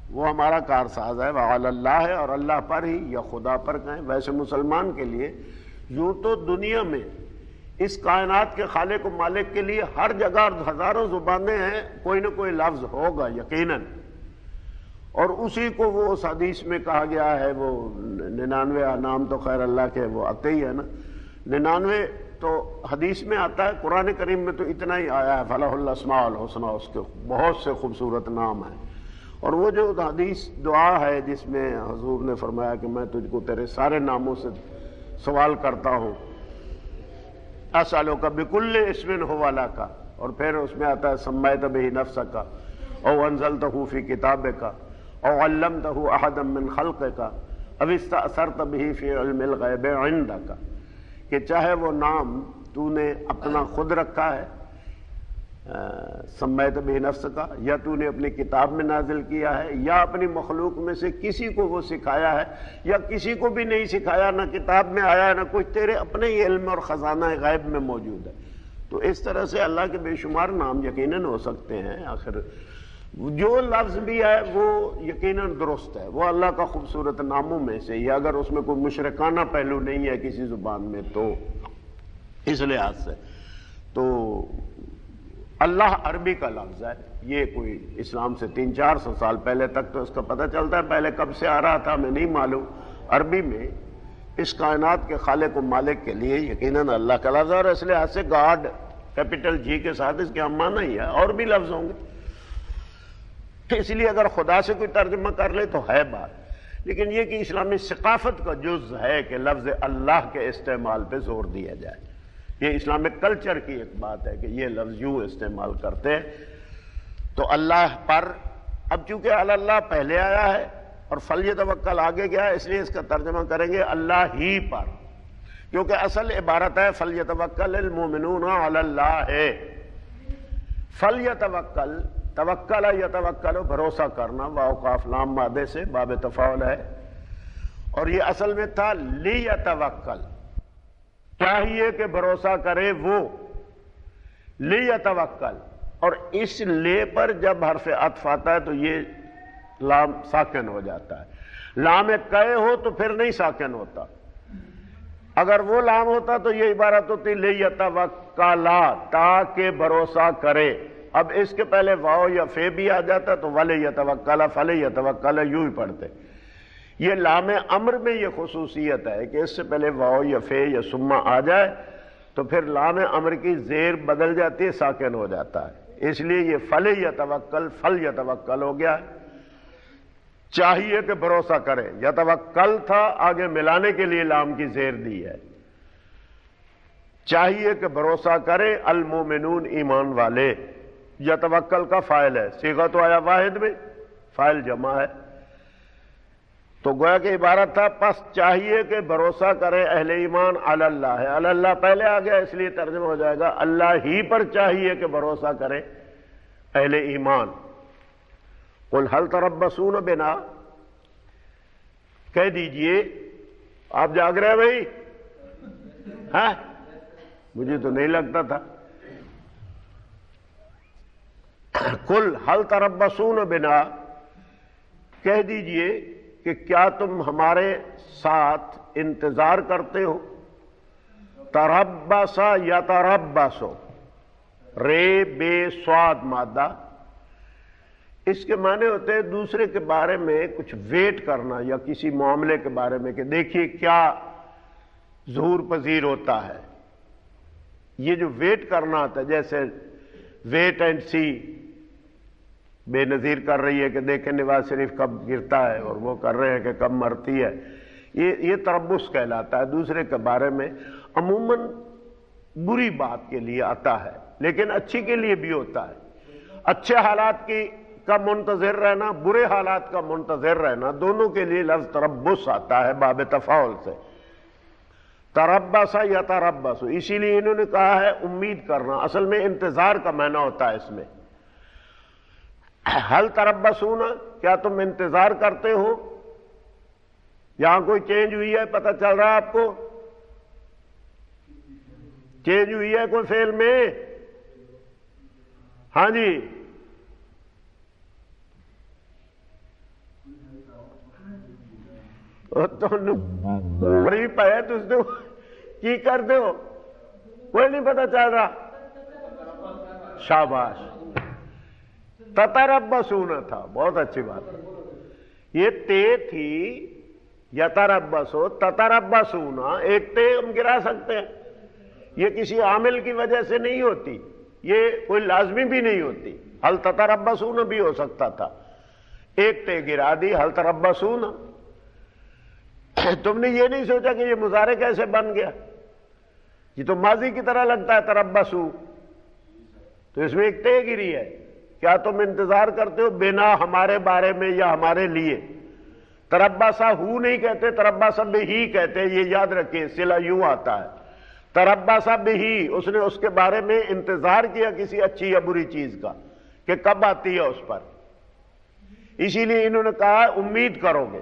وہ ہمارا کارساز ہے، وعلی اللہ ہے، اور اللہ پر ہی یا خدا پر کہیں۔ ویسے مسلمان کے لیے یوں تو دنیا میں اس کائنات کے خالق و مالک کے لیے ہر جگہ ہزاروں زبانیں ہیں، کوئی نہ کوئی لفظ ہوگا یقیناً، اور اسی کو وہ اس حدیث میں کہا گیا ہے، وہ 99 نام تو خیر اللہ کے وہ آتے ہی ہے نا، 99 تو حدیث میں آتا ہے، قرآن کریم میں تو اتنا ہی آیا ہے، فلہ الاسماء الحسنی، اس کے بہت سے خوبصورت نام ہیں۔ اور وہ جو حدیث دعا ہے جس میں حضور نے فرمایا کہ میں تجھ کو تیرے سارے ناموں سے سوال کرتا ہوں، اسألک بکل اسم ھو لک، اور پھر اس میں آتا ہے سمیت بہ نفسک او انزلتہ فی کتابک او علمتہ احدا من خلقک او استأثرت بہ فی علم الغیب عندک، کہ چاہے وہ نام تو نے اپنا خود رکھا ہے سمیت بہ نفس کا، یا تو نے اپنی کتاب میں نازل کیا ہے، یا اپنی مخلوق میں سے کسی کو وہ سکھایا ہے، یا کسی کو بھی نہیں سکھایا، نہ کتاب میں آیا ہے نہ کچھ، تیرے اپنے ہی علم اور خزانہ غیب میں موجود ہے۔ تو اس طرح سے اللہ کے بے شمار نام یقیناً ہو سکتے ہیں۔ آخر جو لفظ بھی ہے وہ یقیناً درست ہے، وہ اللہ کا خوبصورت ناموں میں سے ہی، اگر اس میں کوئی مشرکانہ پہلو نہیں ہے کسی زبان میں تو اس لحاظ سے تو اللہ عربی کا لفظ ہے۔ یہ کوئی اسلام سے 300-400 سال پہلے تک تو اس کا پتہ چلتا ہے، پہلے کب سے آ رہا تھا ہمیں نہیں معلوم۔ عربی میں اس کائنات کے خالق و مالک کے لیے یقیناً اللہ کا لفظ ہے، اور اس لحاظ سے گاڈ کیپٹل جی کے ساتھ اس کے ہم معنی ہی ہے، اور بھی لفظ ہوں گے، اس لیے اگر خدا سے کوئی ترجمہ کر لے تو ہے بات، لیکن یہ کہ اسلامی ثقافت کا جز ہے کہ لفظ اللہ کے استعمال پہ زور دیا جائے، یہ اسلامک کلچر کی ایک بات ہے کہ یہ لفظ یوں استعمال کرتے ہیں۔ تو اللہ پر، اب چونکہ اللہ پہلے آیا ہے اور فلیتوکل آگے گیا ہے، اس لیے اس کا ترجمہ کریں گے اللہ ہی پر، کیونکہ اصل عبارت ہے فلیتوکل المؤمنون علی اللہ ہے۔ فلیتوکل، توکل یتوکل، بھروسہ کرنا، واو قاف لام مادے سے باب تفاعل ہے، اور یہ اصل میں تھا لیتوکل، چاہیے کہ بھروسہ کرے وہ، لیتوکل، اور اس لے پر جب حرف عطف آتا ہے تو یہ لام ساکن ہو جاتا ہے۔ لام کہے ہو تو پھر نہیں ساکن ہوتا، اگر وہ لام ہوتا تو یہ عبارت ہوتی لیتوکلا، تاکہ بھروسہ کرے۔ اب اس کے پہلے واو یا فے بھی آ جاتا تو ولیتوکل، فلیتوکل یوں ہی پڑھتے۔ یہ لام امر میں یہ خصوصیت ہے کہ اس سے پہلے واو یا فے یا سما آ جائے تو پھر لام امر کی زیر بدل جاتی ہے، ساکن ہو جاتا ہے، اس لیے یہ فلیتوکل فلیتوکل ہو گیا ہے۔ چاہیے کہ بھروسہ کرے، یتوکل تھا، آگے ملانے کے لیے لام کی زیر دی ہے، چاہیے کہ بھروسہ کرے المومنون، ایمان والے۔ یتوکل کا فاعل ہے، صیغہ تو آیا واحد میں، فاعل جمع ہے، تو گویا کہ عبارت تھا پس چاہیے کہ بھروسہ کرے اہل ایمان علی اللہ ہے، علی اللہ پہلے آ گیا اس لیے ترجمہ ہو جائے گا اللہ ہی پر چاہیے کہ بھروسہ کرے اہل ایمان۔ قل هل تربصون بنا، کہہ دیجئے، آپ جاگ رہے ہیں بھائی؟ ہاں مجھے تو نہیں لگتا تھا۔ قل هل تربصون بنا، کہہ دیجئے کہ کیا تم ہمارے ساتھ انتظار کرتے ہو؟ تربص یتربص، رے بے صاد مادہ، اس کے معنی ہوتے ہیں دوسرے کے بارے میں کچھ ویٹ کرنا یا کسی معاملے کے بارے میں کہ دیکھیے کیا ظہور پذیر ہوتا ہے۔ یہ جو ویٹ کرنا ہوتا ہے، جیسے ویٹ اینڈ سی، بے نظیر کر رہی ہے کہ دیکھیں نواز شریف کب گرتا ہے، اور وہ کر رہے ہیں کہ کب مرتی ہے، یہ تربص کہلاتا ہے، دوسرے کے بارے میں عموماً بری بات کے لیے آتا ہے لیکن اچھی کے لیے بھی ہوتا ہے۔ اچھے حالات کا منتظر رہنا، برے حالات کا منتظر رہنا، دونوں کے لیے لفظ تربص آتا ہے باب تفاعل سے۔ تربص یتربص، اسی لیے انہوں نے کہا ہے امید کرنا، اصل میں انتظار کا معنی ہوتا ہے اس میں۔ حل تربصون، کیا تم انتظار کرتے ہو؟ یہاں کوئی چینج ہوئی ہے، پتہ چل رہا ہے آپ کو؟ چینج ہوئی ہے کوئی فعل میں؟ ہاں جی، بڑی پائے تو کی کر دے ہو کوئی نہیں پتا چل رہا. شاباش. تتربصون تھا, بہت اچھی بات. یہ تے تھی یتربصو تتربصون, ایک تے ہم گرا سکتے ہیں. یہ کسی عامل کی وجہ سے نہیں ہوتی, یہ کوئی لازمی بھی نہیں ہوتی. حل تتربصون بھی ہو سکتا تھا, ایک تے گرا دی حل تربصون. تم نے یہ نہیں سوچا کہ یہ مضارع کیسے بن گیا, یہ تو ماضی کی طرح لگتا ہے تربصو, تو اس میں ایک تے گری ہے. کیا تم انتظار کرتے ہو بنا ہمارے بارے میں یا ہمارے لیے؟ تربصا ہو نہیں کہتے, تربصا بہی کہتے. یہ یاد رکھیں, صلہ یوں آتا ہے. تربصا بہی, اس نے اس کے بارے میں انتظار کیا کسی اچھی یا بری چیز کا کہ کب آتی ہے اس پر. اسی لیے انہوں نے کہا امید کرو گے.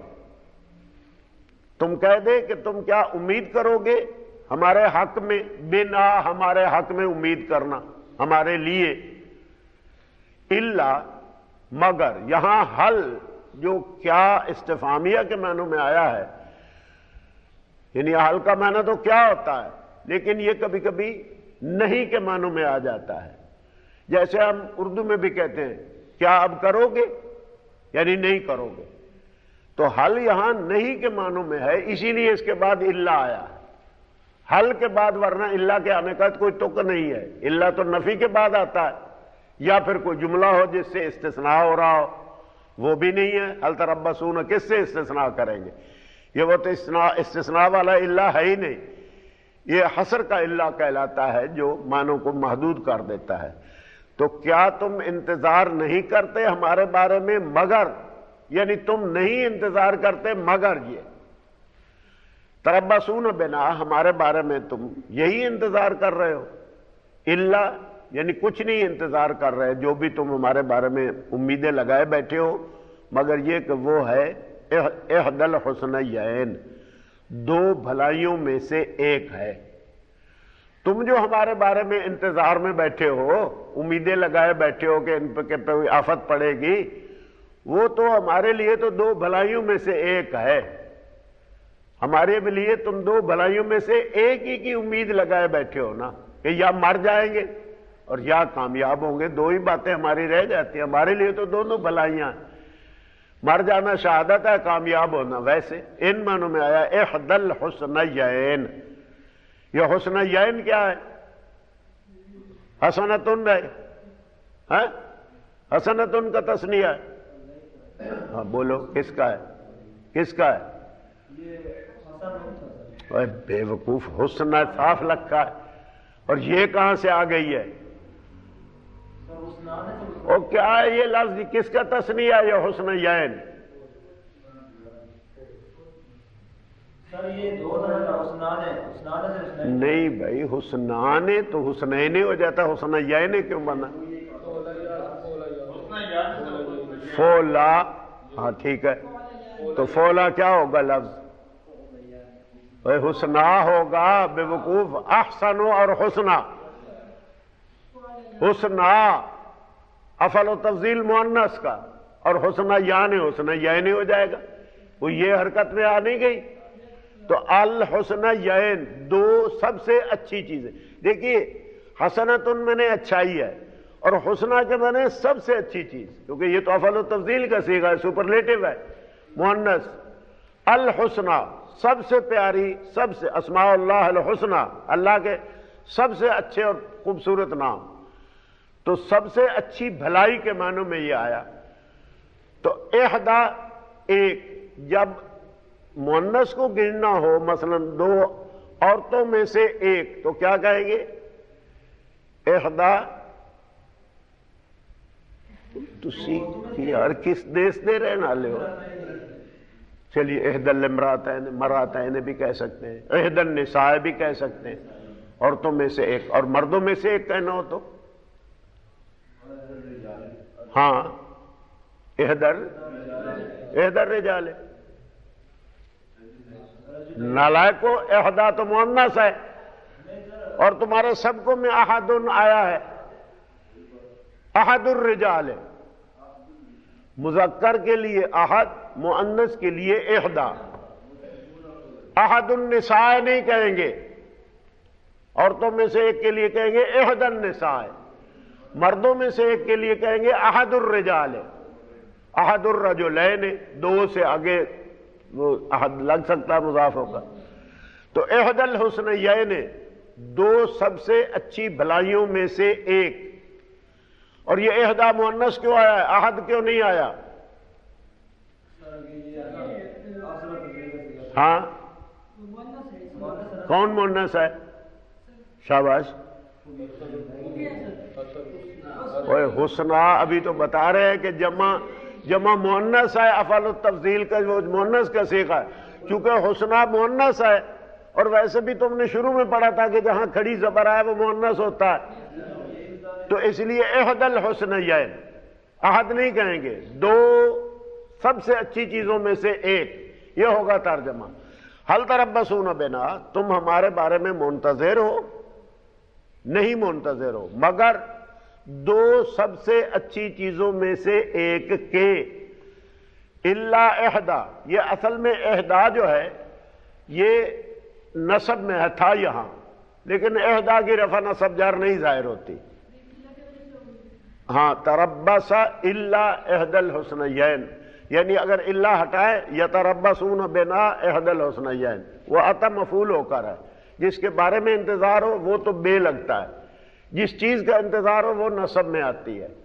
تم کہہ دے کہ تم کیا امید کرو گے ہمارے حق میں, بنا ہمارے حق میں امید کرنا ہمارے لیے. الا مگر, یہاں حل جو کیا استفہامیہ کے معنوں میں آیا ہے, یعنی حل کا معنی تو کیا ہوتا ہے, لیکن یہ کبھی کبھی نہیں کے معنوں میں آ جاتا ہے. جیسے ہم اردو میں بھی کہتے ہیں کیا اب کرو گے, یعنی نہیں کرو گے. تو حل یہاں نہیں کے معنوں میں ہے, اسی لیے اس کے بعد الا آیا ہے. حل کے بعد, ورنہ الا کے آنے کا کوئی تک نہیں ہے. الا تو نفی کے بعد آتا ہے, یا پھر کوئی جملہ ہو جس سے استثناء ہو رہا ہو, وہ بھی نہیں ہے. حل تربصون کس سے استثناء کریں گے؟ یہ وہ تو استثناء والا الا ہے ہی نہیں. یہ حصر کا الا کہلاتا ہے جو معنوں کو محدود کر دیتا ہے. تو کیا تم انتظار نہیں کرتے ہمارے بارے میں مگر, یعنی تم نہیں انتظار کرتے مگر یہ. تربصون بنا, ہمارے بارے میں تم یہی انتظار کر رہے ہو. الا یعنی کچھ نہیں انتظار کر رہے, جو بھی تم ہمارے بارے میں امیدیں لگائے بیٹھے ہو, مگر یہ کہ وہ ہے احد الحسنیین, دو بھلائیوں میں سے ایک ہے. تم جو ہمارے بارے میں انتظار میں بیٹھے ہو, امیدیں لگائے بیٹھے ہو کہ ان پہ کوئی آفت پڑے گی, وہ تو ہمارے لیے تو دو بھلائیوں میں سے ایک ہے. ہمارے لیے تم دو بھلائیوں میں سے ایک ہی کی امید لگائے بیٹھے ہو نا, کہ یا مر جائیں گے اور یا کامیاب ہوں گے. دو ہی باتیں ہماری رہ جاتی ہیں. ہمارے لیے تو دونوں بھلائیاں ہیں, مر جانا شہادت ہے, کامیاب ہونا. ویسے ان معنوں میں آیا احد الحسنیین. یہ حسنیین کیا ہے؟ حسنتن ہے, حسنتن کا تثنیہ ہے. ہاں بولو, کس کا ہے, کس کا ہے؟ بے وقوف, حسن صاف لکھا ہے, اور یہ کہاں سے آ گئی ہے؟ اور کیا ہے یہ لفظ, کس کا تثنیہ ہے یہ حسنیین؟ نہیں بھائی, حسنان تو حسنین ہو جاتا, حسنیین کیوں بنا؟ فولا, ہاں ٹھیک ہے. تو فولا کیا ہوگا لفظ؟ حسنا ہوگا بے وقوف. احسن اور حسنا, حسنا افعل و تفضیل مؤنث کا, اور حسنا یعنی حسنا یعنی ہو جائے گا. وہ یہ حرکت میں آ نہیں گئی. تو الحسنیین, دو سب سے اچھی چیزیں. دیکھیے حسنتن میں نے اچھائی ہے, اور حسنہ کے میں نے سب سے اچھی چیز, کیونکہ یہ تو افعل و تفضیل کا صیغہ ہے, سپرلیٹو ہے, مؤنث. الحسنہ سب سے پیاری, سب سے اسماء اللہ الحسنہ, اللہ کے سب سے اچھے اور خوبصورت نام. تو سب سے اچھی بھلائی کے معنوں میں یہ آیا. تو احدا ایک, جب مؤنث کو گننا ہو, مثلا دو عورتوں میں سے ایک, تو کیا کہیں گے؟ احدا. تسی یار کس دیس دے رہنے والے ہو؟ چلیے احد الامراتین, مراتین بھی کہہ سکتے ہیں, احد النساء بھی کہہ سکتے ہیں, عورتوں میں سے ایک. اور مردوں میں سے ایک کہنا ہو تو ہاں احد الرجال. نالائق کو احدا تو مؤنث ہے, اور تمہارے سب کو میں احد آیا ہے. احد الرجال, مذکر کے لیے احد, مؤنث کے لیے احدا. احد النساء نہیں کہیں گے، عورتوں میں سے ایک کے لیے کہیں گے احد النساء، مردوں میں سے ایک کے لیے کہیں گے احد الرجال، احد الرجلین، دو سے آگے وہ احد لگ سکتا ہے مضاف ہوگا. تو احد الحسنیین، دو سب سے اچھی بھلائیوں میں سے ایک. اور یہ احدا مؤنث کیوں آیا ہے، احد کیوں نہیں آیا؟ ہاں کون مؤنث ہے؟ شاباش. اوے حسنا ابھی تو بتا رہے ہیں کہ جمع مؤنث ہے، افعال التفضیل کا وہ مؤنث کا صیغہ ہے. چونکہ حسنا مؤنث ہے، اور ویسے بھی تم نے شروع میں پڑھا تھا کہ جہاں کھڑی زبر آئے وہ مؤنث ہوتا ہے، تو اس لیے احد الحسنیین، احد نہیں کہیں گے، دو سب سے اچھی چیزوں میں سے ایک. یہ ہوگا ترجمہ. حل تربصون بنا، تم ہمارے بارے میں منتظر ہو؟ نہیں منتظر ہو، مگر دو سب سے اچھی چیزوں میں سے ایک کے. الا احدا، یہ اصل میں احدا جو ہے یہ نصب میں ہے، تھا یہاں، لیکن احدا کی رفع نصب جر نہیں ظاہر ہوتی. ہاں تربص الا احد الحسنیین، یعنی اگر اللہ ہٹائے یتربصون بنا احد الحسنیین، وہ عطا مفعول ہو کر ہے. جس کے بارے میں انتظار ہو وہ تو بے لگتا ہے، جس چیز کا انتظار ہو وہ نصب میں آتی ہے.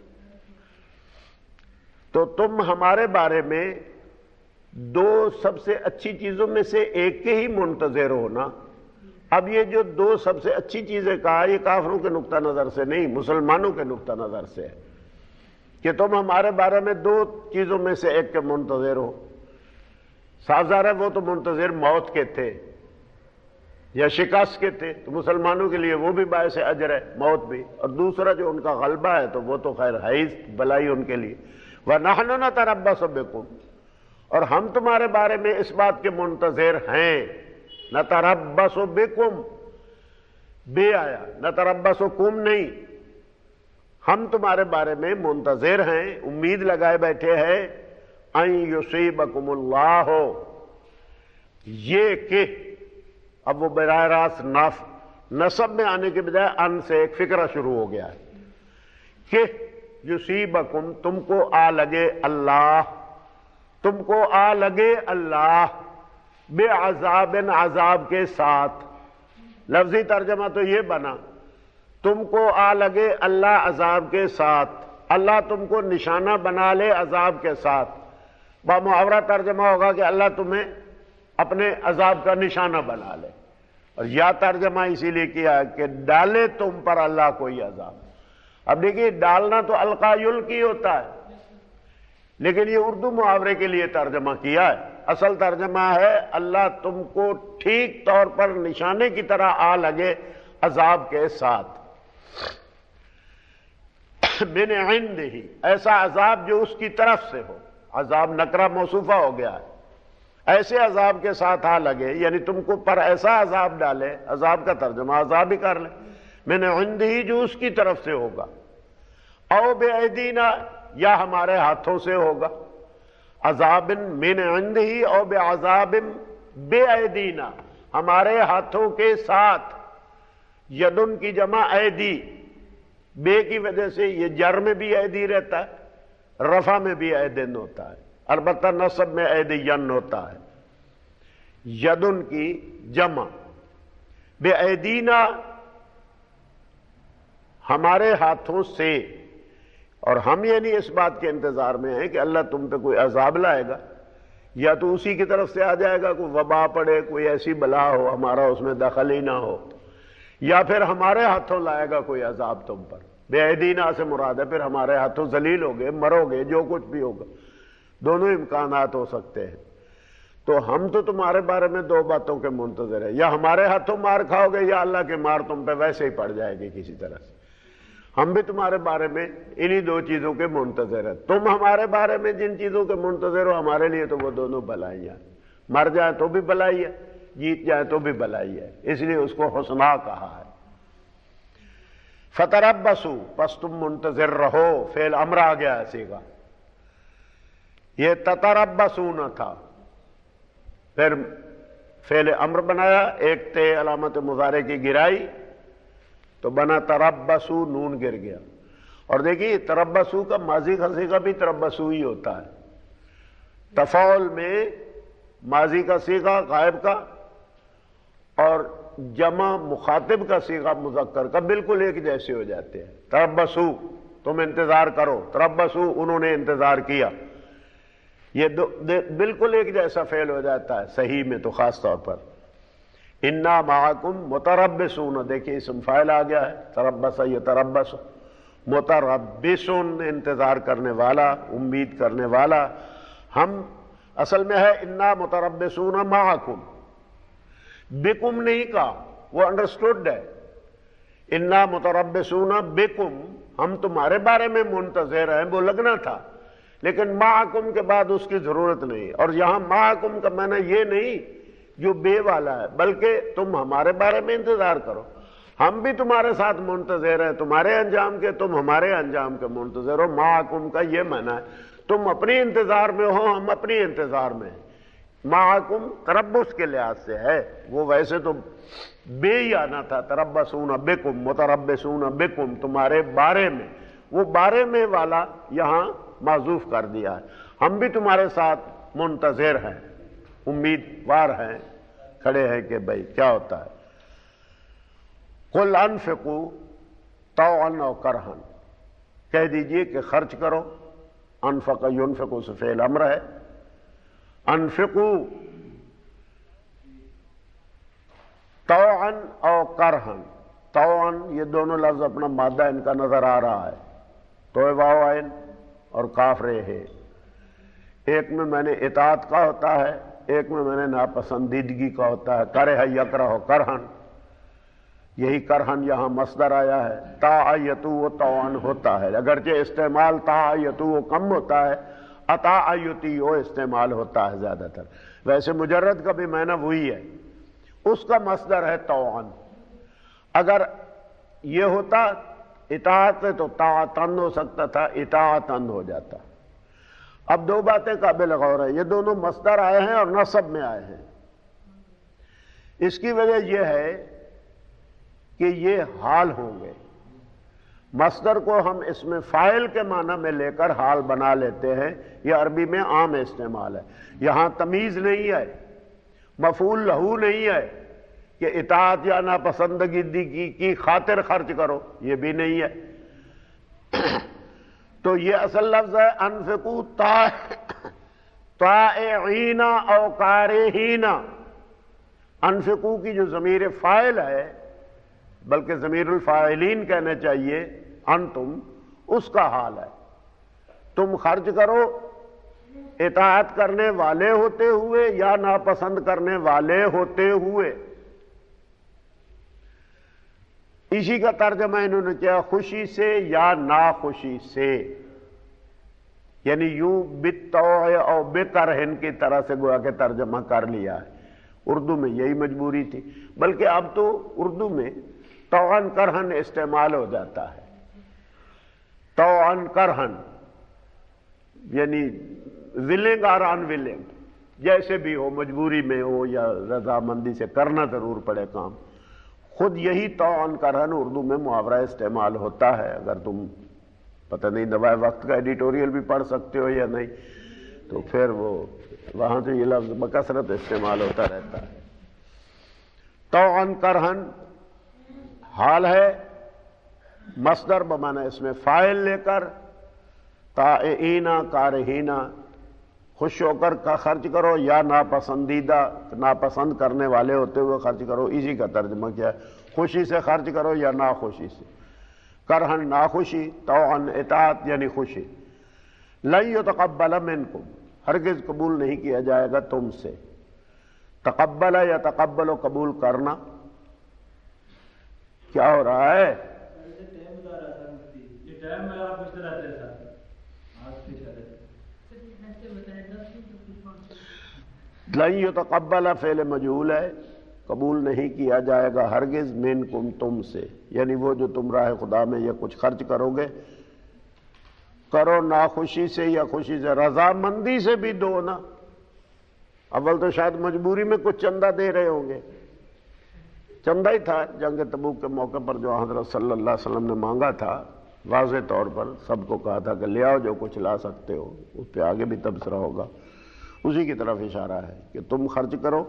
تو تم ہمارے بارے میں دو سب سے اچھی چیزوں میں سے ایک کے ہی منتظر ہو نا. اب یہ جو دو سب سے اچھی چیزیں کہا، یہ کافروں کے نقطہ نظر سے نہیں، مسلمانوں کے نقطہ نظر سے ہے کہ تم ہمارے بارے میں دو چیزوں میں سے ایک کے منتظر ہو. صاف ظاہر ہے وہ تو منتظر موت کے تھے یا شکست کے تھے، تو مسلمانوں کے لیے وہ بھی باعث اجر ہے، موت بھی. اور دوسرا جو ان کا غلبہ ہے تو وہ تو خیر ہے ہی بلائی ان کے لیے. وَنَحْنُ نَتَرَبَّصُ بِكُمْ، اور ہم تمہارے بارے میں اس بات کے منتظر ہیں. نَتَرَبَّصُ بِكُمْ، بے آیا، نَتَرَبَّصُكُمْ نہیں، ہم تمہارے بارے میں منتظر ہیں، امید لگائے بیٹھے ہیں. اَن يُصِيبَكُمُ اللَّهُ، یہ کہ اب وہ براہ راست نصب میں آنے کے بجائے ان سے ایک فکرہ شروع ہو گیا ہے کہ یصیبکم، تم کو آ لگے اللہ، تم کو آ لگے اللہ، بے عذاب، عذاب کے ساتھ. لفظی ترجمہ تو یہ بنا تم کو آ لگے اللہ عذاب کے ساتھ، اللہ تم کو نشانہ بنا لے عذاب کے ساتھ. بامحاورہ ترجمہ ہوگا کہ اللہ تمہیں اپنے عذاب کا نشانہ بنا لے. اور یا ترجمہ اسی لیے کیا ہے کہ ڈالے تم پر اللہ کوئی عذاب. اب دیکھیے ڈالنا تو القا یلقی ہوتا ہے، لیکن یہ اردو محاورے کے لیے ترجمہ کیا ہے. اصل ترجمہ ہے اللہ تم کو ٹھیک طور پر نشانے کی طرح آ لگے عذاب کے ساتھ. من عنده، ایسا عذاب جو اس کی طرف سے ہو. عذاب نکرہ موصوفہ ہو گیا ہے، ایسے عذاب کے ساتھ آ لگے، یعنی تم کو پر ایسا عذاب ڈالے. عذاب کا ترجمہ عذاب ہی کر لیں. من عنده، جو اس کی طرف سے ہوگا. او بأیدینا، یا ہمارے ہاتھوں سے ہوگا. عذاب من عنده او بعذاب بأیدینا، ہمارے ہاتھوں کے ساتھ. یدن کی جمع ایدی، بے کی وجہ سے یہ جر میں بھی ایدی رہتا ہے، رفع میں بھی ایدن ہوتا ہے، البتہ نصب میں ایدین ہوتا ہے. یدن کی جمع، بے ایدینا، ہمارے ہاتھوں سے. اور ہم یعنی اس بات کے انتظار میں ہیں کہ اللہ تم پہ کوئی عذاب لائے گا، یا تو اسی کی طرف سے آ جائے گا، کوئی وبا پڑے، کوئی ایسی بلا ہو ہمارا اس میں دخل ہی نہ ہو، یا پھر ہمارے ہاتھوں لائے گا کوئی عذاب تم پر. بے ایدینا سے مراد ہے پھر ہمارے ہاتھوں ذلیل ہوگے، مرو گے، جو کچھ بھی ہوگا. دونوں امکانات ہو سکتے ہیں. تو ہم تو تمہارے بارے میں دو باتوں کے منتظر ہیں، یا ہمارے ہاتھوں مار کھاؤ گے یا اللہ کے مار تم پہ ویسے ہی پڑ جائے گی کسی طرح سے. ہم بھی تمہارے بارے میں انہی دو چیزوں کے منتظر ہیں. تم ہمارے بارے میں جن چیزوں کے منتظر ہو، ہمارے لیے تو وہ دونوں بلائی ہیں. مر جائیں تو بھی بلائی ہے، جیت جائیں تو بھی بلائی ہے، اس لیے اس کو حسنا کہا ہے. فتربصوا، پس تم منتظر رہو. فعل امر آ گیا ہے صیغہ. یہ تتربصون تھا، پھر فعل امر بنایا، ایک تے علامت مضارع کی گرائی تو بنا تربسو، نون گر گیا. اور دیکھیے تربسو کا ماضی کا صیغہ بھی تربسو ہی ہوتا ہے. تفاعل میں ماضی کا صیغہ غائب کا اور جمع مخاطب کا صیغہ مذکر کا بالکل ایک جیسے ہو جاتے ہیں. تربسو تم انتظار کرو، تربسو انہوں نے انتظار کیا، یہ بالکل ایک جیسا فعل ہو جاتا ہے صحیح میں تو خاص طور پر. انا معکم متربصون، دیکھیے اسم فاعل آ گیا ہے، تربص یتربص، متربصون انتظار کرنے والا، امید کرنے والا. ہم اصل میں ہے انا متربصون معکم، بکم نہیں کہا، وہ انڈرسٹوڈ ہے. انا متربصون بکم، ہم تمہارے بارے میں منتظر ہیں، وہ لگنا تھا، لیکن معکم کے بعد اس کی ضرورت نہیں. اور یہاں معکم کا معنی یہ نہیں جو بے والا ہے، بلکہ تم ہمارے بارے میں انتظار کرو، ہم بھی تمہارے ساتھ منتظر ہیں، تمہارے انجام کے، تم ہمارے انجام کے منتظر ہو. معکم کا یہ معنی ہے تم اپنی انتظار میں ہو، ہم اپنی انتظار میں ہیں. معکم تربص کے لحاظ سے ہے، وہ ویسے تو بے ہی آنا تھا، تربصون بکم، متربصون بکم، تمہارے بارے میں. وہ بارے میں والا یہاں معذوف کر دیا ہے. ہم بھی تمہارے ساتھ منتظر ہیں، امیدوار ہیں، کھڑے ہیں کہ بھائی کیا ہوتا ہے. قل انفقوا طوعا او کرہا، کہہ دیجئے کہ خرچ کرو. انفق ينفق سے فعل امر ہے. انفقوا طوعا او کرہا، طوعا یہ دونوں لفظ اپنا مادہ ان کا نظر آ رہا ہے، تو واو عین اور کاف رے ہے. ایک میں نے اطاعت کا ہوتا ہے، ایک میں نے ناپسندیدگی کا ہوتا ہے. کرہ یکرہ کرہن، یہی کرہن یہاں مصدر آیا ہے. طاع یطوع طوعا ہوتا ہے، اگرچہ استعمال طاع یطوع کم ہوتا ہے، اطاع یطیع استعمال ہوتا ہے زیادہ تر. ویسے مجرد کا بھی معنی وہی ہے، اس کا مصدر ہے طوعا. اگر یہ ہوتا اطاعت تو طاعتن ہو سکتا تھا، اطاعتن ہو جاتا. اب دو باتیں قابل غور ہے، یہ دونوں مصدر آئے ہیں اور نصب میں آئے ہیں. اس کی وجہ یہ ہے کہ یہ حال ہوں گے. مصدر کو ہم اس میں فاعل کے معنی میں لے کر حال بنا لیتے ہیں، یہ عربی میں عام استعمال ہے. یہاں تمیز نہیں ہے، مفعول لہو نہیں ہے کہ اطاعت یا ناپسندگی کی خاطر خرچ کرو، یہ بھی نہیں ہے. تو یہ اصل لفظ ہے انفقوا طائعین او کارہین. انفقوا کی جو ضمیر فاعل ہے، بلکہ ضمیر الفاعلین کہنا چاہیے، انتم، اس کا حال ہے. تم خرچ کرو اطاعت کرنے والے ہوتے ہوئے یا ناپسند کرنے والے ہوتے ہوئے. اسی کا ترجمہ انہوں نے کیا خوشی سے یا ناخوشی سے، یعنی یوں بالطوع او بکرہن کی طرح سے گویا کہ ترجمہ کر لیا ہے. اردو میں یہی مجبوری تھی، بلکہ اب تو اردو میں طوعاً کرہن استعمال ہو جاتا ہے. طوعاً کرہن یعنی ولنگ اور ان ولنگ، جیسے بھی ہو، مجبوری میں ہو یا رضامندی سے کرنا ضرور پڑے کام. خود یہی طوعاً کرہن اردو میں محاورہ استعمال ہوتا ہے. اگر تم پتہ نہیں دوائے وقت کا ایڈیٹوریل بھی پڑھ سکتے ہو یا نہیں، تو پھر وہ وہاں سے یہ لفظ بکثرت استعمال ہوتا رہتا ہے. طوعاً کرہن حال ہے، مصدر بمعنی اس میں فاعل لے کر، طائعین کارہین، خوش ہو کر کا خرچ کرو یا ناپسندیدہ ناپسند کرنے والے ہوتے ہوئے خرچ کرو. اسی کا ترجمہ کیا ہے، خوشی سے خرچ کرو یا ناخوشی سے. کرہن ناخوشی، طوعاً اطاعت یعنی خوشی. لن یتقبل منکم، ہرگز قبول نہیں کیا جائے گا تم سے. تقبل یا تقبل قبول کرنا، کیا ہو رہا ہے؟ لن یتقبل فعل مجہول ہے، قبول نہیں کیا جائے گا ہرگز منکم تم سے، یعنی وہ جو تم راہ خدا میں یہ کچھ خرچ کرو گے، کرو ناخوشی سے یا خوشی سے. رضامندی سے بھی دو نا، اول تو شاید مجبوری میں کچھ چندہ دے رہے ہوں گے، چندہ ہی تھا جنگ تبوک کے موقع پر جو حضرت صلی اللہ علیہ وسلم نے مانگا تھا، واضح طور پر سب کو کہا تھا کہ لے آؤ جو کچھ لا سکتے ہو، اس پہ آگے بھی تبصرہ ہوگا، اسی کی طرف اشارہ ہے کہ تم خرچ کرو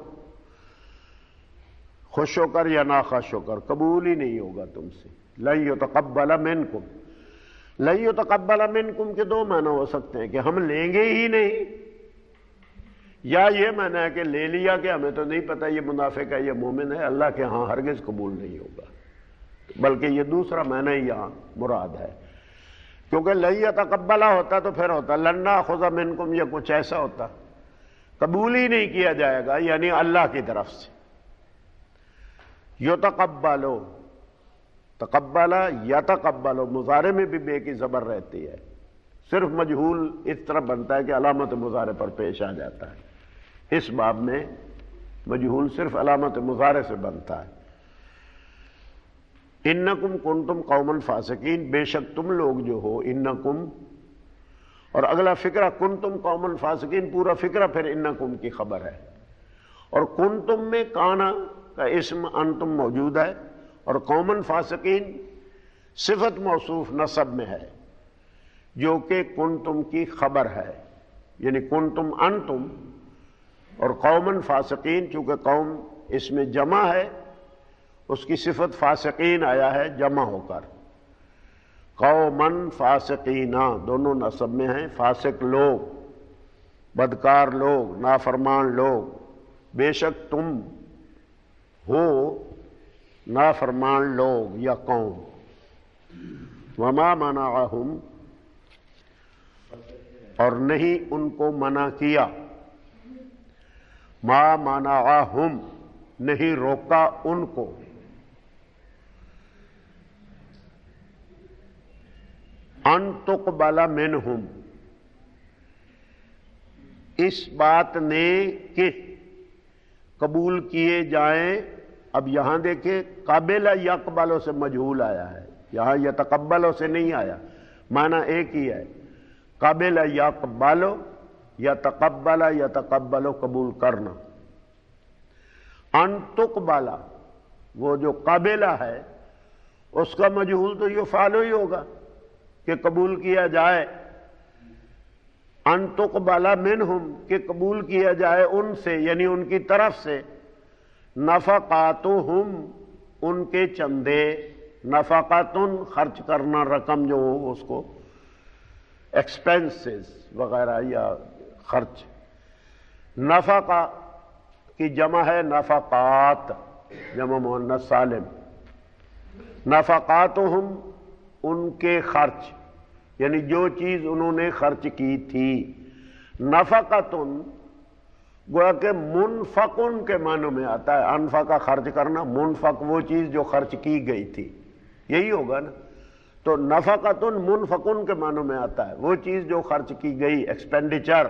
خوش ہو کر یا ناخوش ہو کر، قبول ہی نہیں ہوگا تم سے۔ لن یتقبل منکم، لن یتقبل منکم کے دو معنی ہو سکتے ہیں کہ ہم لیں گے ہی نہیں، یا یہ معنی ہے کہ لے لیا کہ ہمیں تو نہیں پتہ یہ منافق ہے یہ مومن ہے، اللہ کے ہاں ہرگز قبول نہیں ہوگا، بلکہ یہ دوسرا معنی یہاں مراد ہے، کیونکہ لن یتقبل ہوتا تو پھر ہوتا لن ناخذ منکم، یہ کچھ ایسا ہوتا، قبول ہی نہیں کیا جائے گا، یعنی اللہ کی طرف سے۔ یتقبلو، تقبل یتقبلو، مضارع میں بھی بے کی زبر رہتی ہے، صرف مجہول اس طرح بنتا ہے کہ علامت مضارع پر پیش آ جاتا ہے، اس باب میں مجہول صرف علامت مضارع سے بنتا ہے۔ انکم کنتم قوما فاسقین، بے شک تم لوگ جو ہو، انکم، اور اگلا فقرہ کنتم قوما فاسقین، پورا فقرہ پھر انکم کی خبر ہے، اور کنتم میں کانا کا اسم انتم موجود ہے، اور قوما فاسقین صفت موصوف نصب میں ہے جو کہ کنتم کی خبر ہے، یعنی کنتم انتم، اور قوما فاسقین چونکہ قوم اس میں جمع ہے، اس کی صفت فاسقین آیا ہے جمع ہو کر، قوما فاسقین دونوں نصب میں ہیں، فاسق لوگ، بدکار لوگ، نافرمان لوگ، بے شک تم ہو نافرمان لوگ یا قوم۔ وما منعہم، اور نہیں ان کو منع کیا، ما منعہم، نہیں روکا ان کو، ان تقبل منہم، اس بات نے کہ قبول کیے جائیں۔ اب یہاں دیکھیں قابل یقبلو سے مجہول آیا ہے، یہاں یتقبلو سے نہیں آیا، معنی ایک ہی ہے، قابل یقبلو، یتقبل، یتقبلو قبول کرنا، ان تقبل وہ جو قابلہ ہے اس کا مجہول تو یفعل ہی ہوگا کہ قبول کیا جائے، ان تقبل منہم کہ قبول کیا جائے ان سے، یعنی ان کی طرف سے، نفقاتہم ان کے چندے، نفقاتن خرچ کرنا رقم جو ہو اس کو، ایکسپینسز وغیرہ یا خرچ، نفقہ کی جمع ہے نفقات، جمع مؤنث سالم، نفقاتہم ان کے خرچ، یعنی جو چیز انہوں نے خرچ کی تھی، نفقتن گویا کہ منفقن کے معنوں میں آتا ہے، انفقہ خرچ کرنا، منفق وہ چیز جو خرچ کی گئی تھی، یہی ہوگا نا، تو نفقتن منفقن کے معنوں میں آتا ہے وہ چیز جو خرچ کی گئی، ایکسپینڈیچر،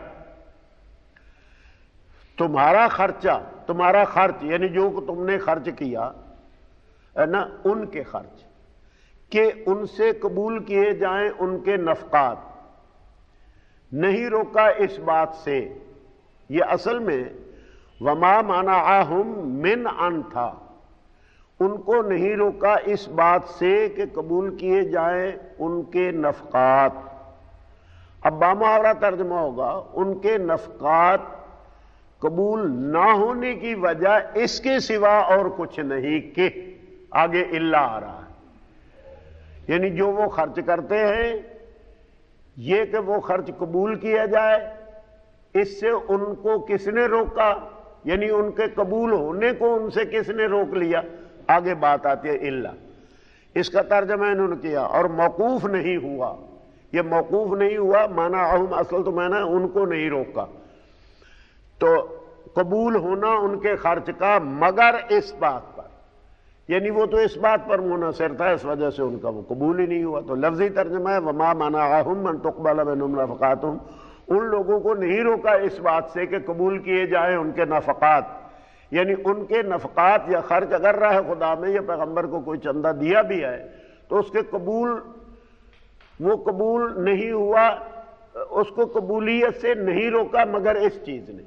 تمہارا خرچہ، تمہارا خرچ یعنی جو تم نے خرچ کیا ہے نا، ان کے خرچ، کہ ان سے قبول کیے جائیں ان کے نفقات، نہیں روکا اس بات سے، یہ اصل میں وما منعہم من ان تھا، ان کو نہیں روکا اس بات سے کہ قبول کیے جائیں ان کے نفقات، اب بامحاورہ ترجمہ ہوگا ان کے نفقات قبول نہ ہونے کی وجہ اس کے سوا اور کچھ نہیں کہ آگے الا آ رہا ہے، یعنی جو وہ خرچ کرتے ہیں یہ کہ وہ خرچ قبول کیا جائے، اس سے ان کو کس نے روکا، یعنی ان کے قبول ہونے کو ان سے کس نے روک لیا، آگے بات آتی ہے الا، اس کا ترجمہ انہوں نے کیا، اور موقوف نہیں ہوا، یہ موقوف نہیں ہوا، منعہم اصل تو معنی ان کو نہیں روکا، تو قبول ہونا ان کے خرچ کا مگر اس بات پر، یعنی وہ تو اس بات پر منحصر تھا، اس وجہ سے ان کا وہ قبول ہی نہیں ہوا، تو لفظی ترجمہ ہے وما منعہم ان تقبل منہم نفقاتہم، ان لوگوں کو نہیں روکا اس بات سے کہ قبول کیے جائیں ان کے نفقات، یعنی ان کے نفقات یا خرچ اگر راہ خدا میں یا پیغمبر کو کوئی چندہ دیا بھی ہے تو اس کے قبول، وہ قبول نہیں ہوا، اس کو قبولیت سے نہیں روکا مگر اس چیز نے،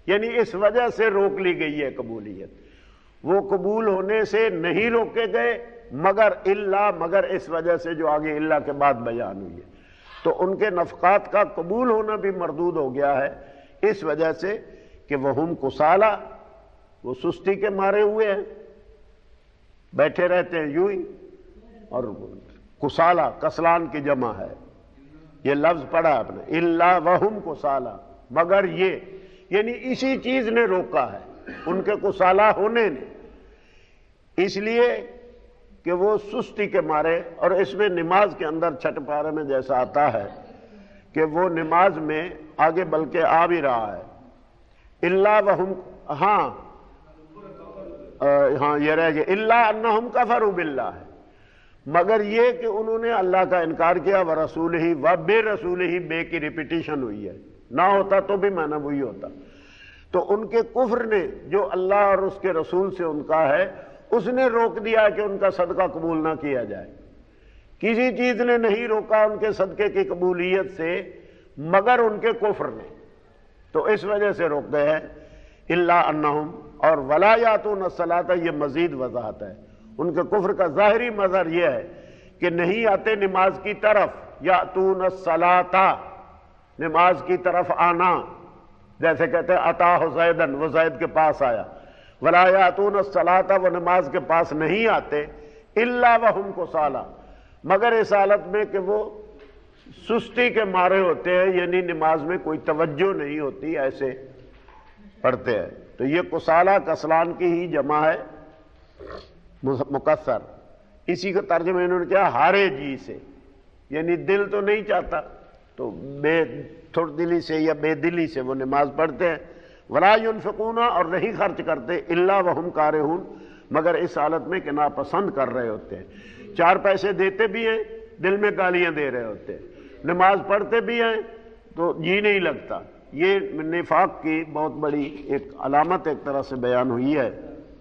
یعنی اس وجہ سے روک لی گئی ہے قبولیت. وہ قبول ہونے سے نہیں روکے گئے مگر اس وجہ سے جو آگے اللہ کے بعد بیان ہوئی ہے. تو ان کے نفقات کا قبول ہونا بھی مردود ہو گیا ہے اس وجہ سے کہ وہم کسالہ، وہ سستی کے مارے ہوئے ہیں، بیٹھے رہتے ہیں یوں ہی. اور کسالہ کسلان کی جمع ہے، یہ لفظ پڑھا آپ نے، الا وہم کسالہ، مگر یہ، یعنی اسی چیز نے روکا ہے ان کے کسالہ ہونے نے، اس لیے کہ وہ سستی کے مارے. اور اس میں نماز کے اندر چھٹے پارے میں جیسا آتا ہے کہ وہ نماز میں آگے بلکہ آ بھی رہا ہے الا وہم، ہاں یہ رہ گیا الا انہم کفروا باللہ، مگر یہ کہ انہوں نے اللہ کا انکار کیا، ورسولہ و برسولہ، بے کی ریپیٹیشن ہوئی ہے، نہ ہوتا تو بھی معنی وہی ہوتا. تو ان کے کفر نے جو اللہ اور اس کے رسول سے ان کا ہے، اس نے روک دیا کہ ان کا صدقہ قبول نہ کیا جائے. کسی چیز نے نہیں روکا ان کے صدقے کی قبولیت سے مگر ان کے کفر نے، تو اس وجہ سے روک گئے ہیں. الا انہم، اور ولا یاتون الصلاۃ، یہ مزید وضاحت ہے. ان کے کفر کا ظاہری مظہر یہ ہے کہ نہیں آتے نماز کی طرف، یاتون الصلاۃ، نماز کی طرف آنا، جیسے کہتے ہیں اتاہ زیدن، وہ زید کے پاس آیا. ولا یاتون الصلاۃ، وہ نماز کے پاس نہیں آتے، الا وہم کسالہ، مگر اس حالت میں کہ وہ سستی کے مارے ہوتے ہیں، یعنی نماز میں کوئی توجہ نہیں ہوتی، ایسے پڑھتے ہیں. تو یہ کسالہ کسلان کی ہی جمع ہے مکسر. اسی کا ترجمہ انہوں نے کیا ہارے جی سے، یعنی دل تو نہیں چاہتا، تو بے تھوڑ دلی سے یا بے دلی سے وہ نماز پڑھتے ہیں. ولا ينفقون، اور نہیں خرچ کرتے، الا وہم کارہون، مگر اس حالت میں کہ ناپسند کر رہے ہوتے ہیں. 4 پیسے دیتے بھی ہیں، دل میں گالیاں دے رہے ہوتے ہیں. نماز پڑھتے بھی ہیں تو جی نہیں لگتا. یہ نفاق کی بہت بڑی ایک علامت ایک طرح سے بیان ہوئی ہے.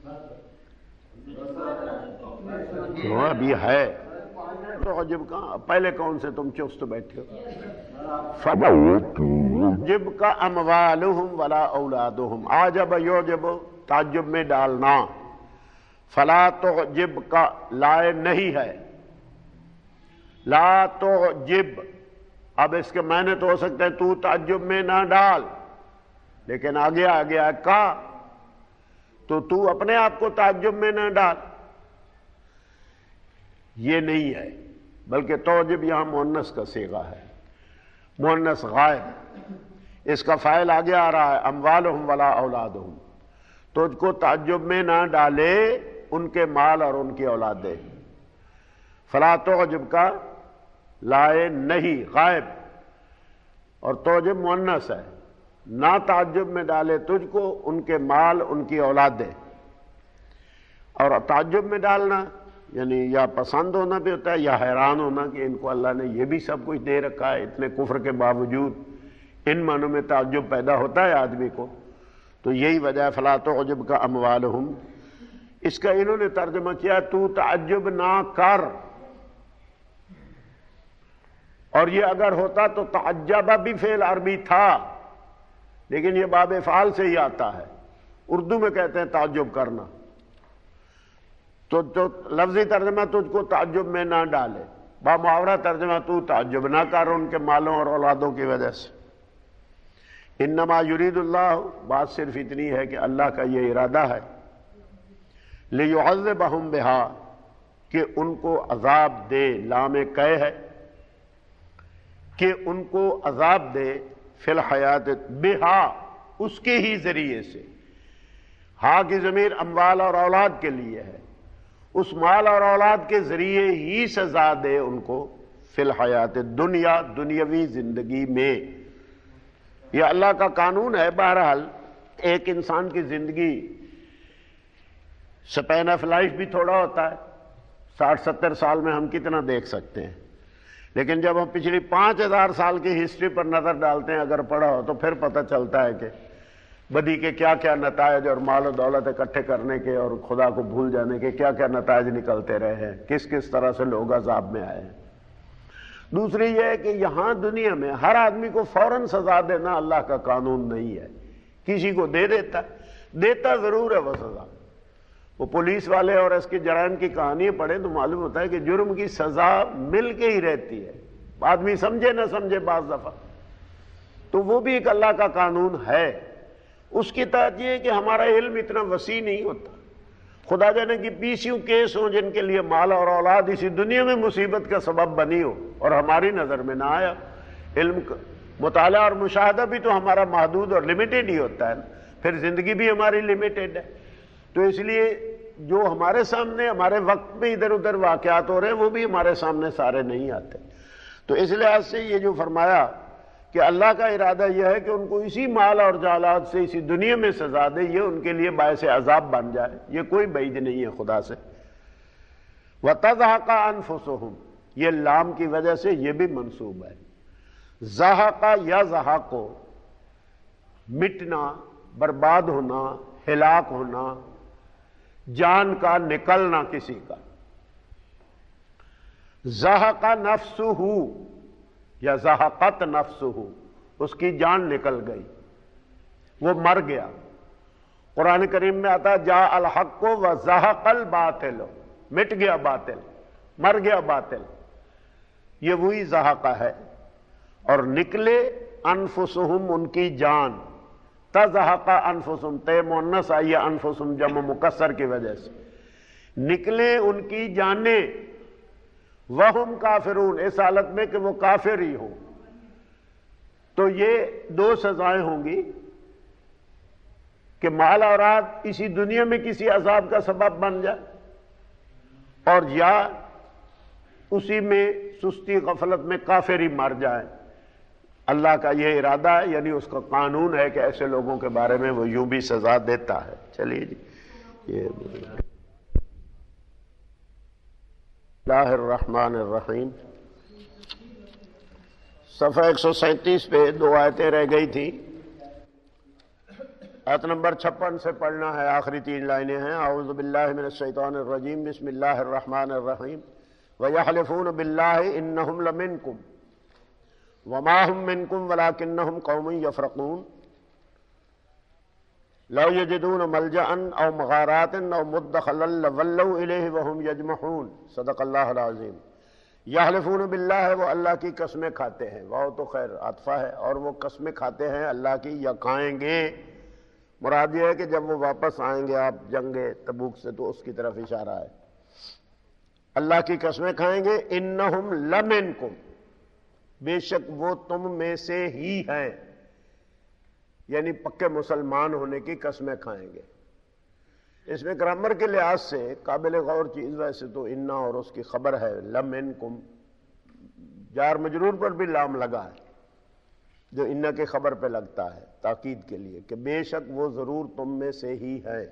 وہ ابھی ہے عجب کا، پہلے کون سے تم چست بیٹھے ہو؟ جب کا اموالہم ولا اولادہم، عجب یعجب، تعجب میں ڈالنا. فلا تعجب کا لائے نہیں ہے، لا تعجب. اب اس کے معنی تو ہو سکتے ہیں تو تعجب میں نہ ڈال، لیکن آگے آگے کا، تو اپنے آپ کو تعجب میں نہ ڈال، یہ نہیں ہے. بلکہ تعجب یہاں مؤنث کا صیغہ ہے، مؤنث غائب. اس کا فاعل آگے آ رہا ہے اموالہم ولا اولادہم. تجھ کو تعجب میں نہ ڈالے ان کے مال اور ان کی اولادیں. فلا تعجب کا لائے نہیں، غائب، اور تعجب مؤنث ہے، نہ تعجب میں ڈالے تجھ کو ان کے مال ان کی اولادیں. اور تعجب میں ڈالنا یعنی یا پسند ہونا بھی ہوتا ہے یا حیران ہونا کہ ان کو اللہ نے یہ بھی سب کچھ دے رکھا ہے اتنے کفر کے باوجود. ان معنوں میں تعجب پیدا ہوتا ہے آدمی کو. تو یہی وجہ ہے فلا تعجب کا اموالہم. اس کا انہوں نے ترجمہ کیا تو تعجب نہ کر، اور یہ اگر ہوتا تو تعجب بھی فعل عربی تھا، لیکن یہ باب افعال سے ہی آتا ہے. اردو میں کہتے ہیں تعجب کرنا. تو لفظی ترجمہ تجھ کو تعجب میں نہ ڈالے، با محاورہ ترجمہ تو تعجب نہ کر ان کے مالوں اور اولادوں کی وجہ سے. انما یرید اللہ، بات صرف اتنی ہے کہ اللہ کا یہ ارادہ ہے، لیعذبہم بہا، کہ ان کو عذاب دے. لام کہ ہے کہ ان کو عذاب دے فی الحیات، بہا اس کے ہی ذریعے سے. ہاں کی ضمیر اموال اور اولاد کے لیے ہے، اس مال اور اولاد کے ذریعے ہی سزا دے ان کو فی الحیات دنیا، دنیاوی زندگی میں. یہ اللہ کا قانون ہے. بہرحال ایک انسان کی زندگی سپین آف لائف بھی تھوڑا ہوتا ہے، 60-70 سال میں ہم کتنا دیکھ سکتے ہیں، لیکن جب ہم پچھلی 5000 سال کی ہسٹری پر نظر ڈالتے ہیں اگر پڑھا ہو تو پھر پتہ چلتا ہے کہ بدی کے کیا کیا نتائج اور مال و دولت اکٹھے کرنے کے اور خدا کو بھول جانے کے کیا کیا نتائج نکلتے رہے ہیں، کس کس طرح سے لوگ عذاب میں آئے ہیں. دوسری یہ ہے کہ یہاں دنیا میں ہر آدمی کو فوراً سزا دینا اللہ کا قانون نہیں ہے. کسی کو دے دیتا ضرور ہے وہ سزا. وہ پولیس والے اور اس کے جرائم کی کہانی پڑھیں تو معلوم ہوتا ہے کہ جرم کی سزا مل کے ہی رہتی ہے، آدمی سمجھے نہ سمجھے بعض دفعہ. تو وہ بھی ایک اللہ کا قانون ہے. اس کی تحت یہ ہے کہ ہمارا علم اتنا وسیع نہیں ہوتا. خدا جانے کی 20 کیس ہوں جن کے لیے مال اور اولاد اسی دنیا میں مصیبت کا سبب بنی ہو اور ہماری نظر میں نہ آیا. علم کا مطالعہ اور مشاہدہ بھی تو ہمارا محدود اور لمیٹڈ ہی ہوتا ہے نا، پھر زندگی بھی ہماری لمیٹڈ ہے. تو اس لیے جو ہمارے سامنے ہمارے وقت میں ادھر ادھر واقعات ہو رہے ہیں وہ بھی ہمارے سامنے سارے نہیں آتے. تو اس لحاظ سے یہ جو فرمایا کہ اللہ کا ارادہ یہ ہے کہ ان کو اسی مال اور جالات سے اسی دنیا میں سزا دے، یہ ان کے لیے باعث عذاب بن جائے، یہ کوئی بعید نہیں ہے خدا سے. وَتَزْهَقَ أَنفُسُهُمْ، یہ لام کی وجہ سے یہ بھی منصوب ہے. زہقہ یا زہاقو، مٹنا، برباد ہونا، ہلاک ہونا، جان کا نکلنا کسی کا. زہقہ نفسہ یا زہقت نفسہ، اس کی جان نکل گئی، وہ مر گیا. قرآن کریم میں آتا جاء الحق وزہق الباطل، مٹ گیا باطل، مر گیا باطل. یہ وہی زہقہ ہے. اور نکلے انفسہم، ان کی جان. تزہق انفسہم، تے مؤنث آئی انفسہم جمع مکسر کی وجہ سے. نکلے ان کی جانیں، وہم کافرون، اس حالت میں کہ وہ کافر ہی ہوں. تو یہ 2 سزائیں ہوں گی کہ مال اولاد اسی دنیا میں کسی عذاب کا سبب بن جائے، اور یا اسی میں سستی غفلت میں کافر ہی مر جائے. اللہ کا یہ ارادہ ہے، یعنی اس کا قانون ہے کہ ایسے لوگوں کے بارے میں وہ یوں بھی سزا دیتا ہے. چلیے جی، یہ اللہ الرحمن الرحیم. صفحہ 137 پہ 2 آیتیں رہ گئی تھی. آیت نمبر 56 سے پڑھنا ہے، آخری 3 لائنیں ہیں. اعوذ باللہ من الشیطان الرجیم، بسم اللہ الرحمن الرحیم. وَيَحْلِفُونَ بِاللَّهِ إِنَّهُمْ لَمِنْكُمْ وَمَا هُمْ مِنْكُمْ وَلَكِنَّهُمْ قَوْمٌ يَفْرَقُونَ لَوْ يَجِدُونَ مَلْجَأً أَوْ مَغَارَاتٍ أَوْ مُدَّخَلًا لَوَلَّوْا إِلَيْهِ وَهُمْ يَجْمَحُونَ. صدق اللہ العظیم. یحلفون باللہ، وہ اللہ کی قسمیں کھاتے ہیں. وہ تو خیر عطفہ ہے، اور وہ قسمیں کھاتے ہیں اللہ کی، یا کھائیں گے. مراد یہ ہے کہ جب وہ واپس آئیں گے آپ جنگ تبوک سے تو اس کی طرف اشارہ ہے. اللہ کی قسمیں کھائیں گے. انہم لمنکم، بے شک وہ تم میں سے ہی ہیں، یعنی پکے مسلمان ہونے کی قسمیں کھائیں گے. اس میں گرامر کے لحاظ سے قابل غور چیز ویسے تو انا اور اس کی خبر ہے، لمنکم جار مجرور پر بھی لام لگا ہے جو انا کی خبر پہ لگتا ہے تاکید کے لیے کہ بے شک وہ ضرور تم میں سے ہی ہے.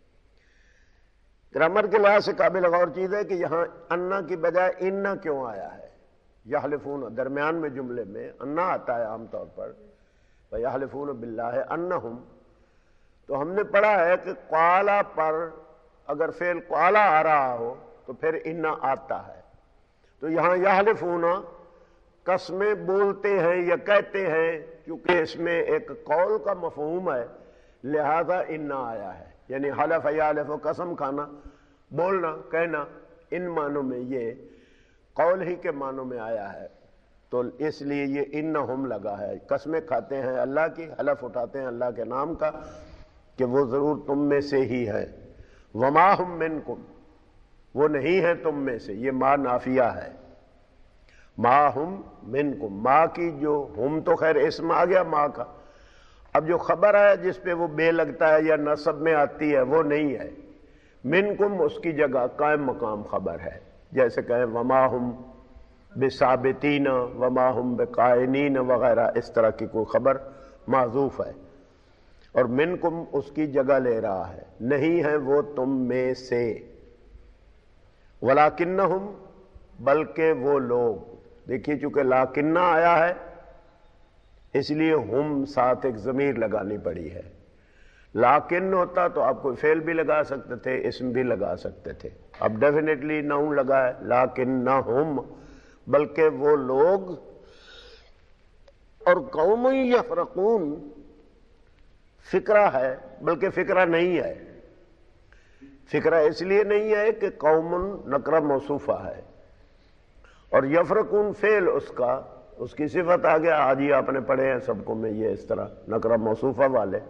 گرامر کے لحاظ سے قابل غور چیز ہے کہ یہاں انا کی بجائے انا کیوں آیا ہے. یحلفون درمیان میں جملے میں انا آتا ہے عام طور پر، وَيَحْلِفُونَ بِاللَّهِ أَنَّهُمْ. تو ہم نے پڑھا ہے کہ قالا پر اگر فعل قالا آ رہا ہو تو پھر انا آتا ہے. تو یہاں یحلفون قسمیں بولتے ہیں یا کہتے ہیں، کیونکہ اس میں ایک قول کا مفہوم ہے لہذا انا آیا ہے. یعنی حلف یحلف، قسم کھانا، بولنا، کہنا، ان معنوں میں یہ قول ہی کے معنوں میں آیا ہے. تو اس لیے یہ انہم لگا ہے. قسمیں کھاتے ہیں اللہ کی، حلف اٹھاتے ہیں اللہ کے نام کا کہ وہ ضرور تم میں سے ہی ہے. وما ہم منکم، وہ نہیں ہے تم میں سے. یہ ما نافیہ ہے. ما ہم منکم، ما کی جو ہم تو خیر اسم آ گیا ما کا. اب جو خبر ہے جس پہ وہ بے لگتا ہے یا نصب میں آتی ہے وہ نہیں ہے. منکم اس کی جگہ قائم مقام خبر ہے. جیسے کہیں وما ہم بثابتین وما ہم بقائنین وغیرہ، اس طرح کی کوئی خبر محذوف ہے. اور منکم اس کی جگہ لے رہا ہے، نہیں ہے وہ تم میں سے. ولیکنہم، بلکہ وہ لوگ. دیکھیے چونکہ لاکنہ آیا ہے اس لیے ہم ساتھ ایک ضمیر لگانی پڑی ہے. لاکن ہوتا تو آپ کوئی فعل بھی لگا سکتے تھے، اسم بھی لگا سکتے تھے. اب ڈیفینیٹلی ناؤن لگا ہے لاکنہم، بلکہ وہ لوگ. اور قوم یفرقون، فکرہ ہے، بلکہ فکرہ نہیں ہے. فکرہ اس لیے نہیں ہے کہ قوم نکرہ موصوفہ ہے، اور یفرقون فعل اس کی صفت آ گیا. آج ہی آپ نے پڑھے ہیں سب کو میں یہ اس طرح نکرہ موصوفہ والے.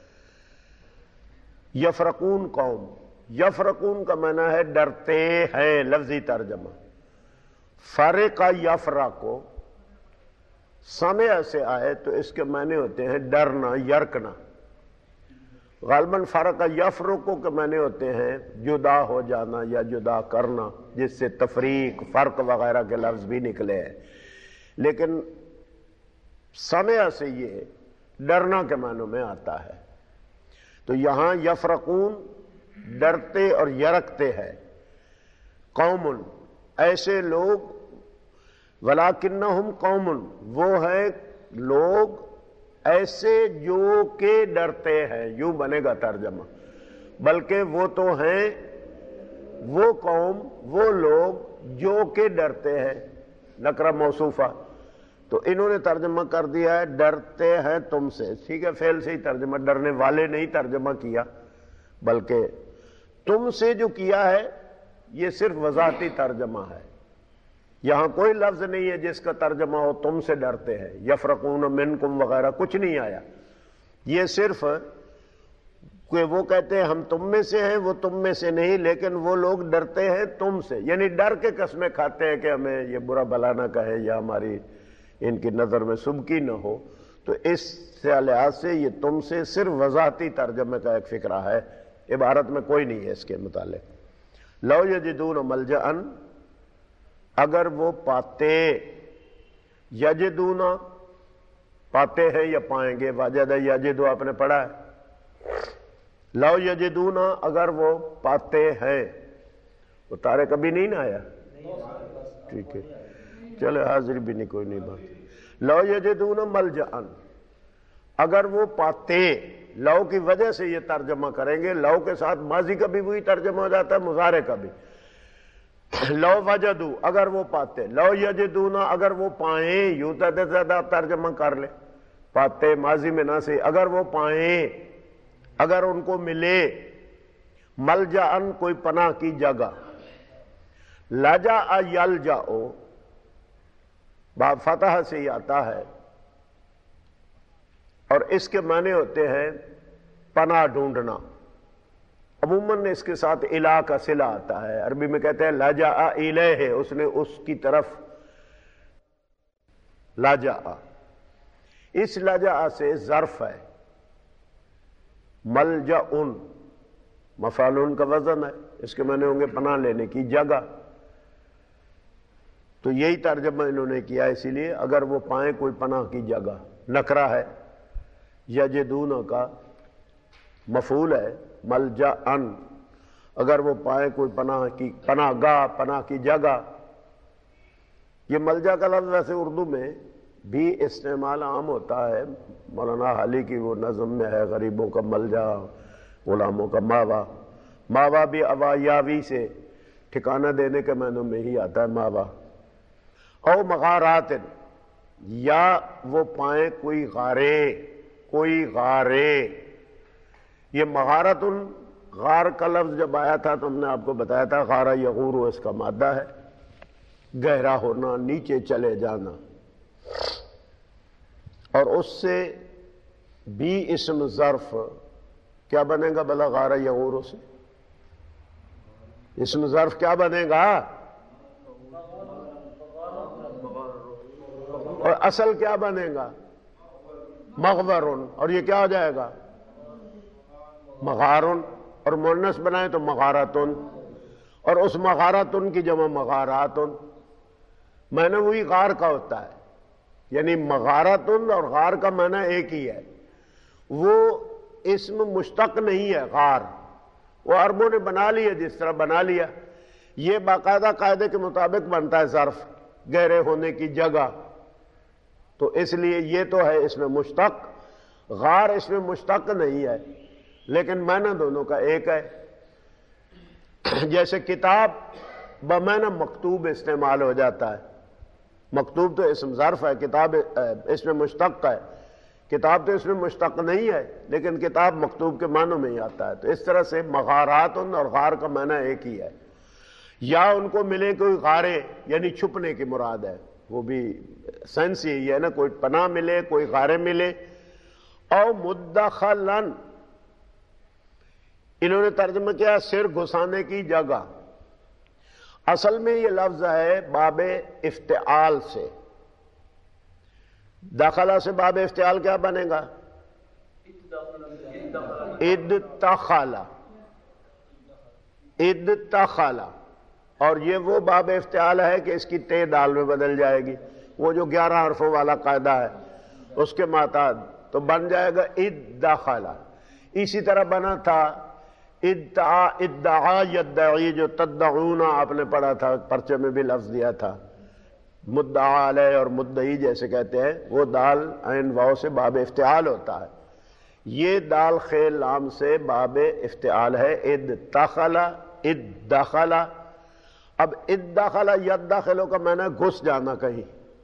یفرقون قوم، یفرقون کا معنی ہے ڈرتے ہیں، لفظی ترجمہ. فرقہ یفرقو سمع سے آئے تو اس کے معنی ہوتے ہیں ڈرنا، یرکنا. غالباً فرقہ یفرقو کے معنی ہوتے ہیں جدا ہو جانا یا جدا کرنا، جس سے تفریق، فرق وغیرہ کے لفظ بھی نکلے ہیں. لیکن سمع سے یہ ڈرنا کے معنوں میں آتا ہے. تو یہاں یفرقون ڈرتے اور یرکتے ہیں. قوم ایسے لوگ، ولیکنہم قوم وہ ہیں لوگ ایسے جو کہ ڈرتے ہیں، یوں بنے گا ترجمہ. بلکہ وہ تو ہیں وہ قوم، وہ لوگ جو کہ ڈرتے ہیں، نکرہ موصوفہ. تو انہوں نے ترجمہ کر دیا ہے ڈرتے ہیں تم سے. ٹھیک ہے، فعل سے ہی ترجمہ، ڈرنے والے نہیں ترجمہ کیا، بلکہ تم سے جو کیا ہے یہ صرف وضاحتی ترجمہ ہے. یہاں کوئی لفظ نہیں ہے جس کا ترجمہ ہو تم سے ڈرتے ہیں، یفرقون منکم وغیرہ کچھ نہیں آیا. یہ صرف کہ وہ کہتے ہیں ہم تم میں سے ہیں، وہ تم میں سے نہیں، لیکن وہ لوگ ڈرتے ہیں تم سے، یعنی ڈر کے قسمیں کھاتے ہیں کہ ہمیں یہ برا بلا نہ کہے یا ہماری ان کی نظر میں سبکی نہ ہو. تو اس لحاظ سے یہ تم سے صرف وضاحتی ترجمے کا ایک فکرہ ہے، عبارت میں کوئی نہیں ہے اس کے متعلق. لو یجدون ملجأ اگر وہ پاتے، یجدون پاتے ہیں یا پائیں گے، وجد یجدو آپ نے پڑھا ہے. لو یجدون اگر وہ پاتے ہیں، وہ تارے کبھی نہیں نہ آیا، ٹھیک ہے چلے حاضر بھی نہیں، کوئی نہیں بات. لو یجدون ملجأ اگر وہ پاتے، لو کی وجہ سے یہ ترجمہ کریں گے. لو کے ساتھ ماضی کا بھی وہی ترجمہ ہو جاتا ہے، مضارع کا بھی. لو وجدو اگر وہ پاتے، لو یجدون اگر وہ پائیں، یوں زیادہ ترجمہ کر لے، پاتے ماضی میں نہ سے، اگر وہ پائیں، اگر ان کو ملے، ملجأن کوئی پناہ کی جگہ. لجأ یلجأ باب فتح سے ہی آتا ہے، اور اس کے معنی ہوتے ہیں پناہ ڈھونڈنا. عموماً اس کے ساتھ الہ کا صلہ آتا ہے. عربی میں کہتے ہیں لجأ الیہ، اس نے اس کی طرف لجأ. اس لجأ سے ظرف ہے. ملجأ مفعول کا وزن ہے، اس کے معنی ہوں گے پناہ لینے کی جگہ. تو یہی ترجمہ انہوں نے کیا، اسی لیے اگر وہ پائیں کوئی پناہ کی جگہ. نکرہ ہے، یجدون کا مفعول ہے، ملجأن اگر وہ پائیں کوئی پناہ کی، پناہ گاہ، پناہ کی جگہ. یہ ملجا کا لفظ ویسے اردو میں بھی استعمال عام ہوتا ہے. مولانا حالی کی وہ نظم میں ہے، غریبوں کا ملجا، غلاموں کا ماوا. ماوا بھی اوایاوی سے ٹھکانہ دینے کے معنوں میں ہی آتا ہے ماوا. او مغارات یا وہ پائیں کوئی غارے، کوئی غارے. یہ مغارت غار کا لفظ جب آیا تھا تو ہم نے آپ کو بتایا تھا غارہ یغور اس کا مادہ ہے، گہرا ہونا، نیچے چلے جانا. اور اس سے بھی اسم ظرف کیا بنے گا بلا غارہ یغور سے؟ اسم ظرف کیا بنے گا؟ اور اصل کیا بنے گا؟ مغورن. اور یہ کیا ہو جائے گا؟ مغارن. اور مؤنث بنائیں تو مغارتن، اور اس مغارتن کی جمع مغاراتن. معنی وہی غار کا ہوتا ہے، یعنی مغارتن اور غار کا معنی ایک ہی ہے. وہ اسم مشتق نہیں ہے غار، وہ عربوں نے بنا لیا جس طرح بنا لیا. یہ باقاعدہ قاعدے کے مطابق بنتا ہے ظرف، گہرے ہونے کی جگہ. تو اس لیے یہ تو ہے اس میں مشتق، غار اس میں مشتق نہیں ہے، لیکن معنی دونوں کا ایک ہے. جیسے کتاب بمعنی مکتوب استعمال ہو جاتا ہے. مکتوب تو اسم ظرف ہے، کتاب اس میں مشتق ہے. کتاب تو اس میں مشتق نہیں ہے، لیکن کتاب مکتوب کے معنوں میں ہی آتا ہے۔ تو اس طرح سے مغارات اور غار کا معنی ایک ہی ہے، یا ان کو ملے کوئی غارے یعنی چھپنے کی مراد ہے، وہ بھی سینس یہی ہے نا، کوئی پناہ ملے، کوئی غارے ملے۔ او مدخلن، انہوں نے ترجمہ کیا سر گھسانے کی جگہ۔ اصل میں یہ لفظ ہے باب افتعال سے، داخلہ سے باب افتعال کیا بنے گا؟ ادتخلا، ادتخلا، اور یہ وہ باب افتعال ہے کہ اس کی تے دال میں بدل جائے گی، وہ جو 11 حرفوں والا قاعدہ ہے اس کے ماتحت، تو بن جائے گا ادخلا۔ اسی طرح بنا تھا ادعا یدعی، جو تدعون آپ نے پڑھا تھا، پرچے میں بھی لفظ دیا تھا، مدعا علیہ اور مدعی جیسے کہتے ہیں، وہ دال عین واو سے باب افتعال ہوتا ہے۔ یہ دال خیل لام سے باب افتعال ہے، ادخلا، ادخلا۔ اب ادخلا یدخلو کا معنی گھس جانا کہیں،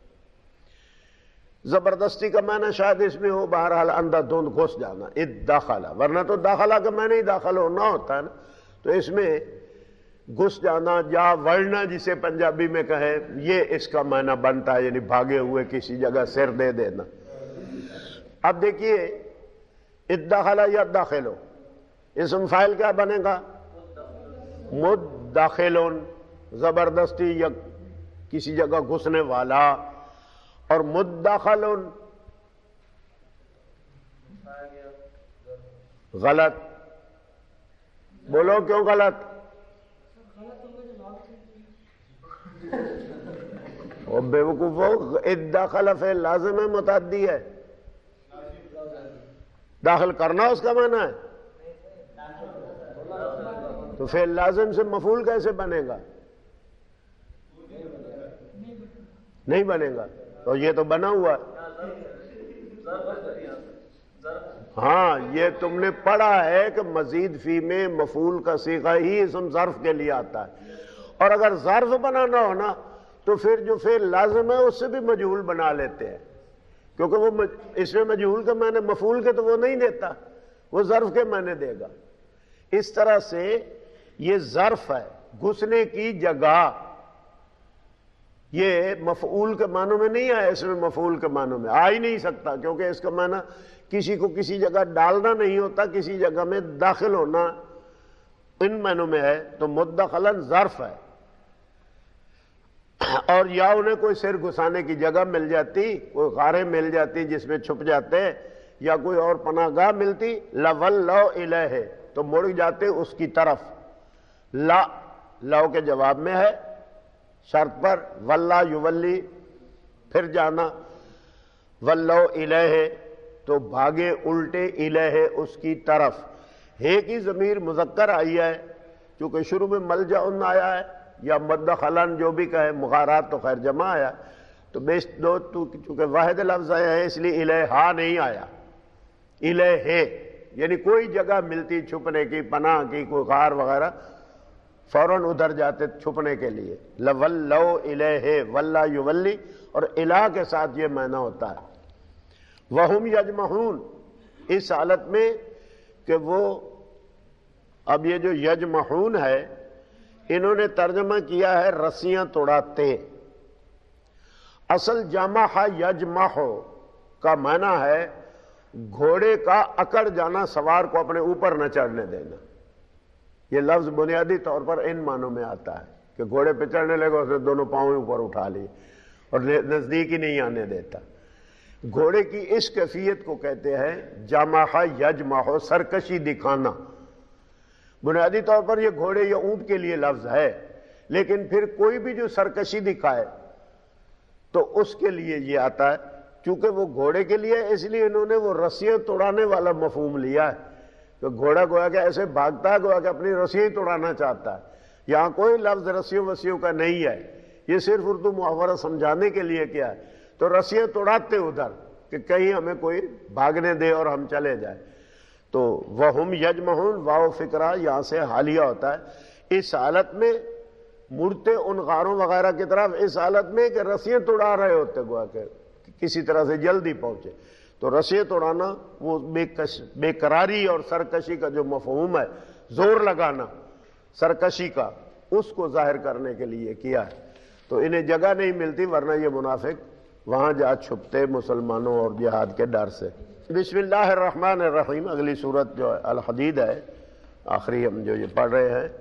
زبردستی کا معنی شاید اس میں ہو، بہرحال اندھا دھند گھس جانا، ادخلا، ورنہ تو داخلہ کا معنی ہی داخل ہونا ہوتا ہے نا، تو اس میں گھس جانا یا ورنا جسے پنجابی میں کہے، یہ اس کا معنی بنتا ہے، یعنی بھاگے ہوئے کسی جگہ سر دے دینا۔ اب دیکھیے ادخلا یدخلو، اسم فاعل کیا بنے گا؟ مدخلون، زبردستی یا کسی جگہ گھسنے والا، اور مدخلون غلط، بولو کیوں غلط؟ وہ بے وقوفو، ادخل فعل لازم ہے متعدی ہے؟ داخل کرنا اس کا معنی ہے، تو فعل لازم سے مفعول کیسے بنے گا؟ نہیں بنے گا، تو یہ تو بنا ہوا ہے۔ ہاں یہ تم نے پڑھا ہے کہ مزید فی میں مفعول کا صیغہ ہی اسم ظرف کے لیے آتا ہے، اور اگر ظرف بنانا ہو نا تو پھر جو فعل لازم ہے اس سے بھی مجہول بنا لیتے ہیں، کیونکہ وہ اس میں مجہول کے معنی مفعول کے تو وہ نہیں دیتا، وہ ظرف کے معنی دے گا۔ اس طرح سے یہ ظرف ہے، گھسنے کی جگہ، یہ مفعول کے معنوں میں نہیں آیا، اس میں مفعول کے معنوں میں آ ہی نہیں سکتا، کیونکہ اس کا معنی کسی کو کسی جگہ ڈالنا نہیں ہوتا، کسی جگہ میں داخل ہونا ان معنوں میں ہے، تو مدخلن ظرف ہے۔ اور یا انہیں کوئی سر گھسانے کی جگہ مل جاتی، کوئی غاریں مل جاتی جس میں چھپ جاتے، یا کوئی اور پناہ گاہ ملتی، لولوا الیہ، تو مڑ جاتے اس کی طرف۔ لا، لو کے جواب میں ہے شرط پر، ولا یولی پھر جانا، ولو الیہ تو بھاگے الٹے، الیہ اس کی طرف۔ ہے کی ضمیر مذکر آئی ہے، چونکہ شروع میں ملجأن آیا ہے، یا مدخلن جو بھی کہے، مغارات تو خیر جمع آیا، تو بیش دو چونکہ واحد لفظ آیا ہے اس لیے الیہا نہیں آیا، الیہ یعنی کوئی جگہ ملتی چھپنے کی، پناہ کی، کوئی غار وغیرہ، فوراً ادھر جاتے چھپنے کے لیے۔ لولوا الیہ، ولا یولی، اور الہ کے ساتھ یہ معنی ہوتا ہے۔ وہم یجمعون، اس حالت میں کہ وہ، اب یہ جو یجمعون ہے انہوں نے ترجمہ کیا ہے رسیاں توڑاتے، اصل جمع یجمع کا معنی ہے گھوڑے کا اکڑ جانا، سوار کو اپنے اوپر نہ چڑھنے دینا۔ یہ لفظ بنیادی طور پر ان معنوں میں آتا ہے کہ گھوڑے پہ چڑھنے لگا، اس نے دونوں پاؤں اوپر اٹھا لیے اور نزدیک ہی نہیں آنے دیتا۔ گھوڑے کی اس کیفیت کو کہتے ہیں جمع یجمع، سرکشی دکھانا۔ بنیادی طور پر یہ گھوڑے یا اونٹ کے لیے لفظ ہے، لیکن پھر کوئی بھی جو سرکشی دکھائے تو اس کے لیے یہ آتا ہے، چونکہ وہ گھوڑے کے لیے، اس لیے انہوں نے وہ رسیاں توڑانے والا مفہوم لیا ہے کہ گھوڑا گویا کہ ایسے بھاگتا ہے گویا کہ اپنی رسیاں ہی توڑانا چاہتا ہے۔ یہاں کوئی لفظ رسیوں وسیوں کا نہیں ہے، یہ صرف اردو محاورہ سمجھانے کے لیے کیا ہے، تو رسیاں توڑاتے ادھر کہ کہیں ہمیں کوئی بھاگنے دے اور ہم چلے جائیں۔ تو وہم یجمعون، واو فکرہ یہاں سے حالیہ ہوتا ہے۔ اس حالت میں مڑتے ان غاروں وغیرہ کی طرف، اس حالت میں کہ رسیاں توڑا رہے ہوتے گویا کہ کسی طرح سے جلدی پہنچے، تو رسے توڑانا وہ بے قراری اور سرکشی کا جو مفہوم ہے، زور لگانا سرکشی کا، اس کو ظاہر کرنے کے لیے کیا ہے۔ تو انہیں جگہ نہیں ملتی، ورنہ یہ منافق وہاں جا چھپتے مسلمانوں اور جہاد کے ڈر سے۔ بسم اللہ الرحمن الرحیم، اگلی سورت جو الحدید ہے، آخری ہم جو یہ پڑھ رہے ہیں،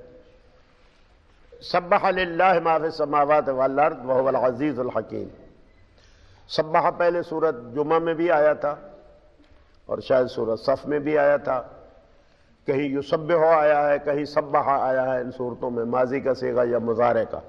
سبح للہ ما فی السماوات والارض وہو العزیز الحکیم۔ سبح پہلے سورت جمعہ میں بھی آیا تھا اور شاید سورت صف میں بھی آیا تھا، کہیں یسبح آیا ہے، کہیں سبح آیا ہے، ان صورتوں میں ماضی کا صیغہ یا مضارع کا۔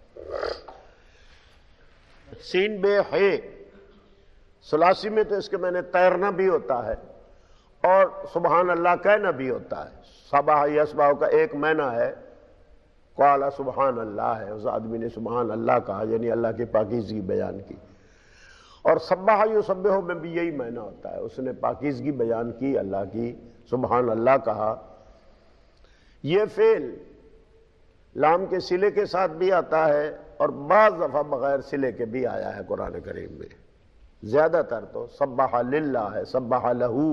سین بے ہے، ثلاثی میں تو اس کے میں نے تیرنا بھی ہوتا ہے اور سبحان اللہ کہنا بھی ہوتا ہے۔ سبح یسبح کا ایک معنی ہے قال سبحان اللہ ہے، اس آدمی نے سبحان اللہ کہا، یعنی اللہ کی پاکیزگی بیان کی۔ اور سبح یسبح میں بھی یہی معنی ہوتا ہے، اس نے پاکیزگی بیان کی اللہ کی، سبحان اللہ کہا۔ یہ فعل لام کے صلے کے ساتھ بھی آتا ہے اور بعض دفعہ بغیر صلے کے بھی آیا ہے قرآن کریم میں، زیادہ تر تو سبح للہ ہے، سبح لہو،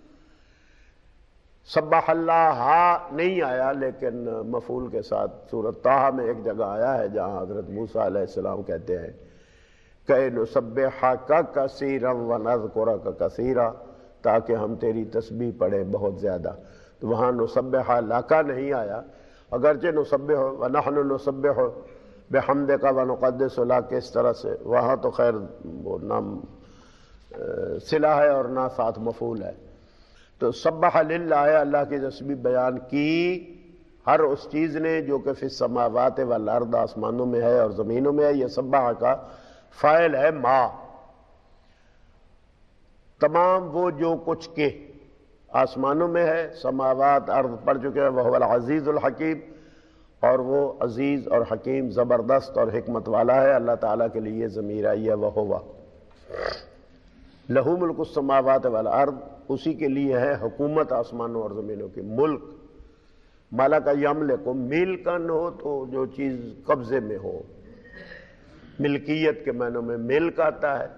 سبح اللہ نہیں آیا، لیکن مفعول کے ساتھ سورۃ طٰہٰ میں ایک جگہ آیا ہے جہاں حضرت موسیٰ علیہ السلام کہتے ہیں کہ نسبحک کثیرا ونذکرک کثیرا، تاکہ ہم تیری تسبیح پڑھیں بہت زیادہ۔ تو وہاں نسبح لک نہیں آیا، اگرچہ نسبح ونحن نسبح بحمدک ونقدس لک، اس طرح سے وہاں تو خیر وہ نام صلہ ہے اور نہ ساتھ مفعول ہے۔ تو سبح للہ ہے، اللہ کی تسبیح بیان کی ہر اس چیز نے جو کہ فی السماوات والارض، آسمانوں میں ہے اور زمینوں میں ہے۔ یہ سبح کا فاعل ہے ما، تمام وہ جو کچھ کے آسمانوں میں ہے، سماوات ارض پڑھ چکے ہیں، وہ العزیز الحکیم، اور وہ عزیز اور حکیم، زبردست اور حکمت والا ہے۔ اللہ تعالیٰ کے لیے ضمیر آئی ہے، وہ ہوا لہو ملک السماوات والارض، اسی کے لیے ہے حکومت آسمانوں اور زمینوں کی۔ ملک ملک یملک، ملکن ہو تو جو چیز قبضے میں ہو، ملکیت کے معنوں میں ملک آتا ہے۔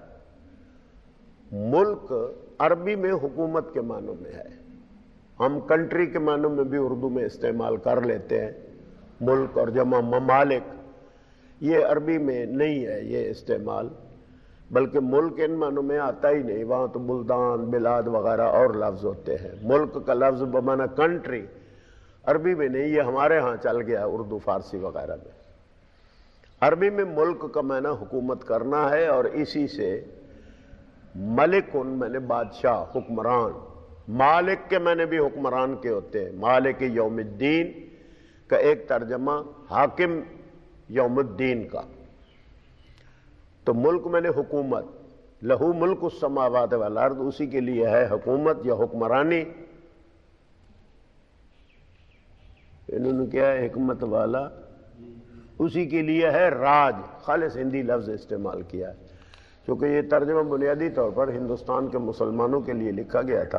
ملک عربی میں حکومت کے معنوں میں ہے، ہم کنٹری کے معنوں میں بھی اردو میں استعمال کر لیتے ہیں، ملک اور جمع ممالک، یہ عربی میں نہیں ہے یہ استعمال، بلکہ ملک ان معنوں میں آتا ہی نہیں، وہاں تو بلدان، بلاد وغیرہ اور لفظ ہوتے ہیں۔ ملک کا لفظ بمعنی کنٹری عربی میں نہیں، یہ ہمارے ہاں چل گیا اردو فارسی وغیرہ میں۔ عربی میں ملک کا معنی حکومت کرنا ہے، اور اسی سے ملک میں نے بادشاہ، حکمران، مالک کے معنی بھی حکمران کے ہوتے ہیں۔ مالک یوم الدین کا ایک ترجمہ حاکم یوم الدین کا۔ تو ملک میں نے حکومت، لہو ملک السماوات والارض، اسی کے لیے ہے حکومت یا حکمرانی۔ انہوں نے کیا ہے حکمت والا، اسی کے لیے ہے راج، خالص ہندی لفظ استعمال کیا ہے، کیونکہ یہ ترجمہ بنیادی طور پر ہندوستان کے مسلمانوں کے لیے لکھا گیا تھا۔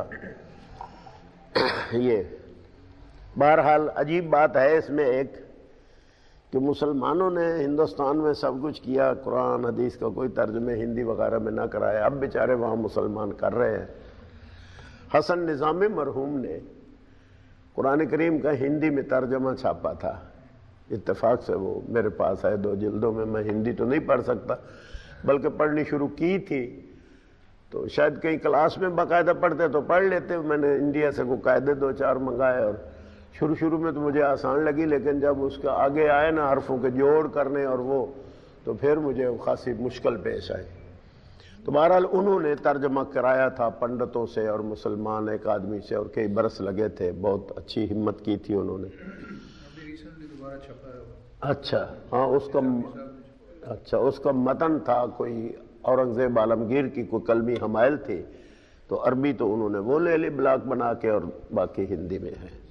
یہ بہرحال عجیب بات ہے اس میں ایک کہ مسلمانوں نے ہندوستان میں سب کچھ کیا، قرآن حدیث کا کوئی ترجمے ہندی وغیرہ میں نہ کرایا، اب بیچارے وہاں مسلمان کر رہے ہیں۔ حسن نظامی مرحوم نے قرآن کریم کا ہندی میں ترجمہ چھاپا تھا، اتفاق سے وہ میرے پاس ہے 2 جلدوں میں۔ میں ہندی تو نہیں پڑھ سکتا، بلکہ پڑھنی شروع کی تھی تو شاید کہیں کلاس میں باقاعدہ پڑھتے تو پڑھ لیتے، میں نے انڈیا سے کوئی قاعدے 2-4 منگائے، اور شروع میں تو مجھے آسان لگی، لیکن جب اس کا آگے آئے نا حرفوں کے جوڑ کرنے اور وہ، تو پھر مجھے خاصی مشکل پیش آئی۔ تو بہرحال انہوں نے ترجمہ کرایا تھا پنڈتوں سے اور مسلمان ایک آدمی سے، اور کئی برس لگے تھے، بہت اچھی ہمت کی تھی انہوں نے۔ اچھا ہاں، اس کا متن تھا کوئی اورنگزیب عالمگیر کی کوئی کلمی حمائل تھی، تو عربی تو انہوں نے وہ لے لی بلاک بنا کے، اور باقی ہندی میں ہے۔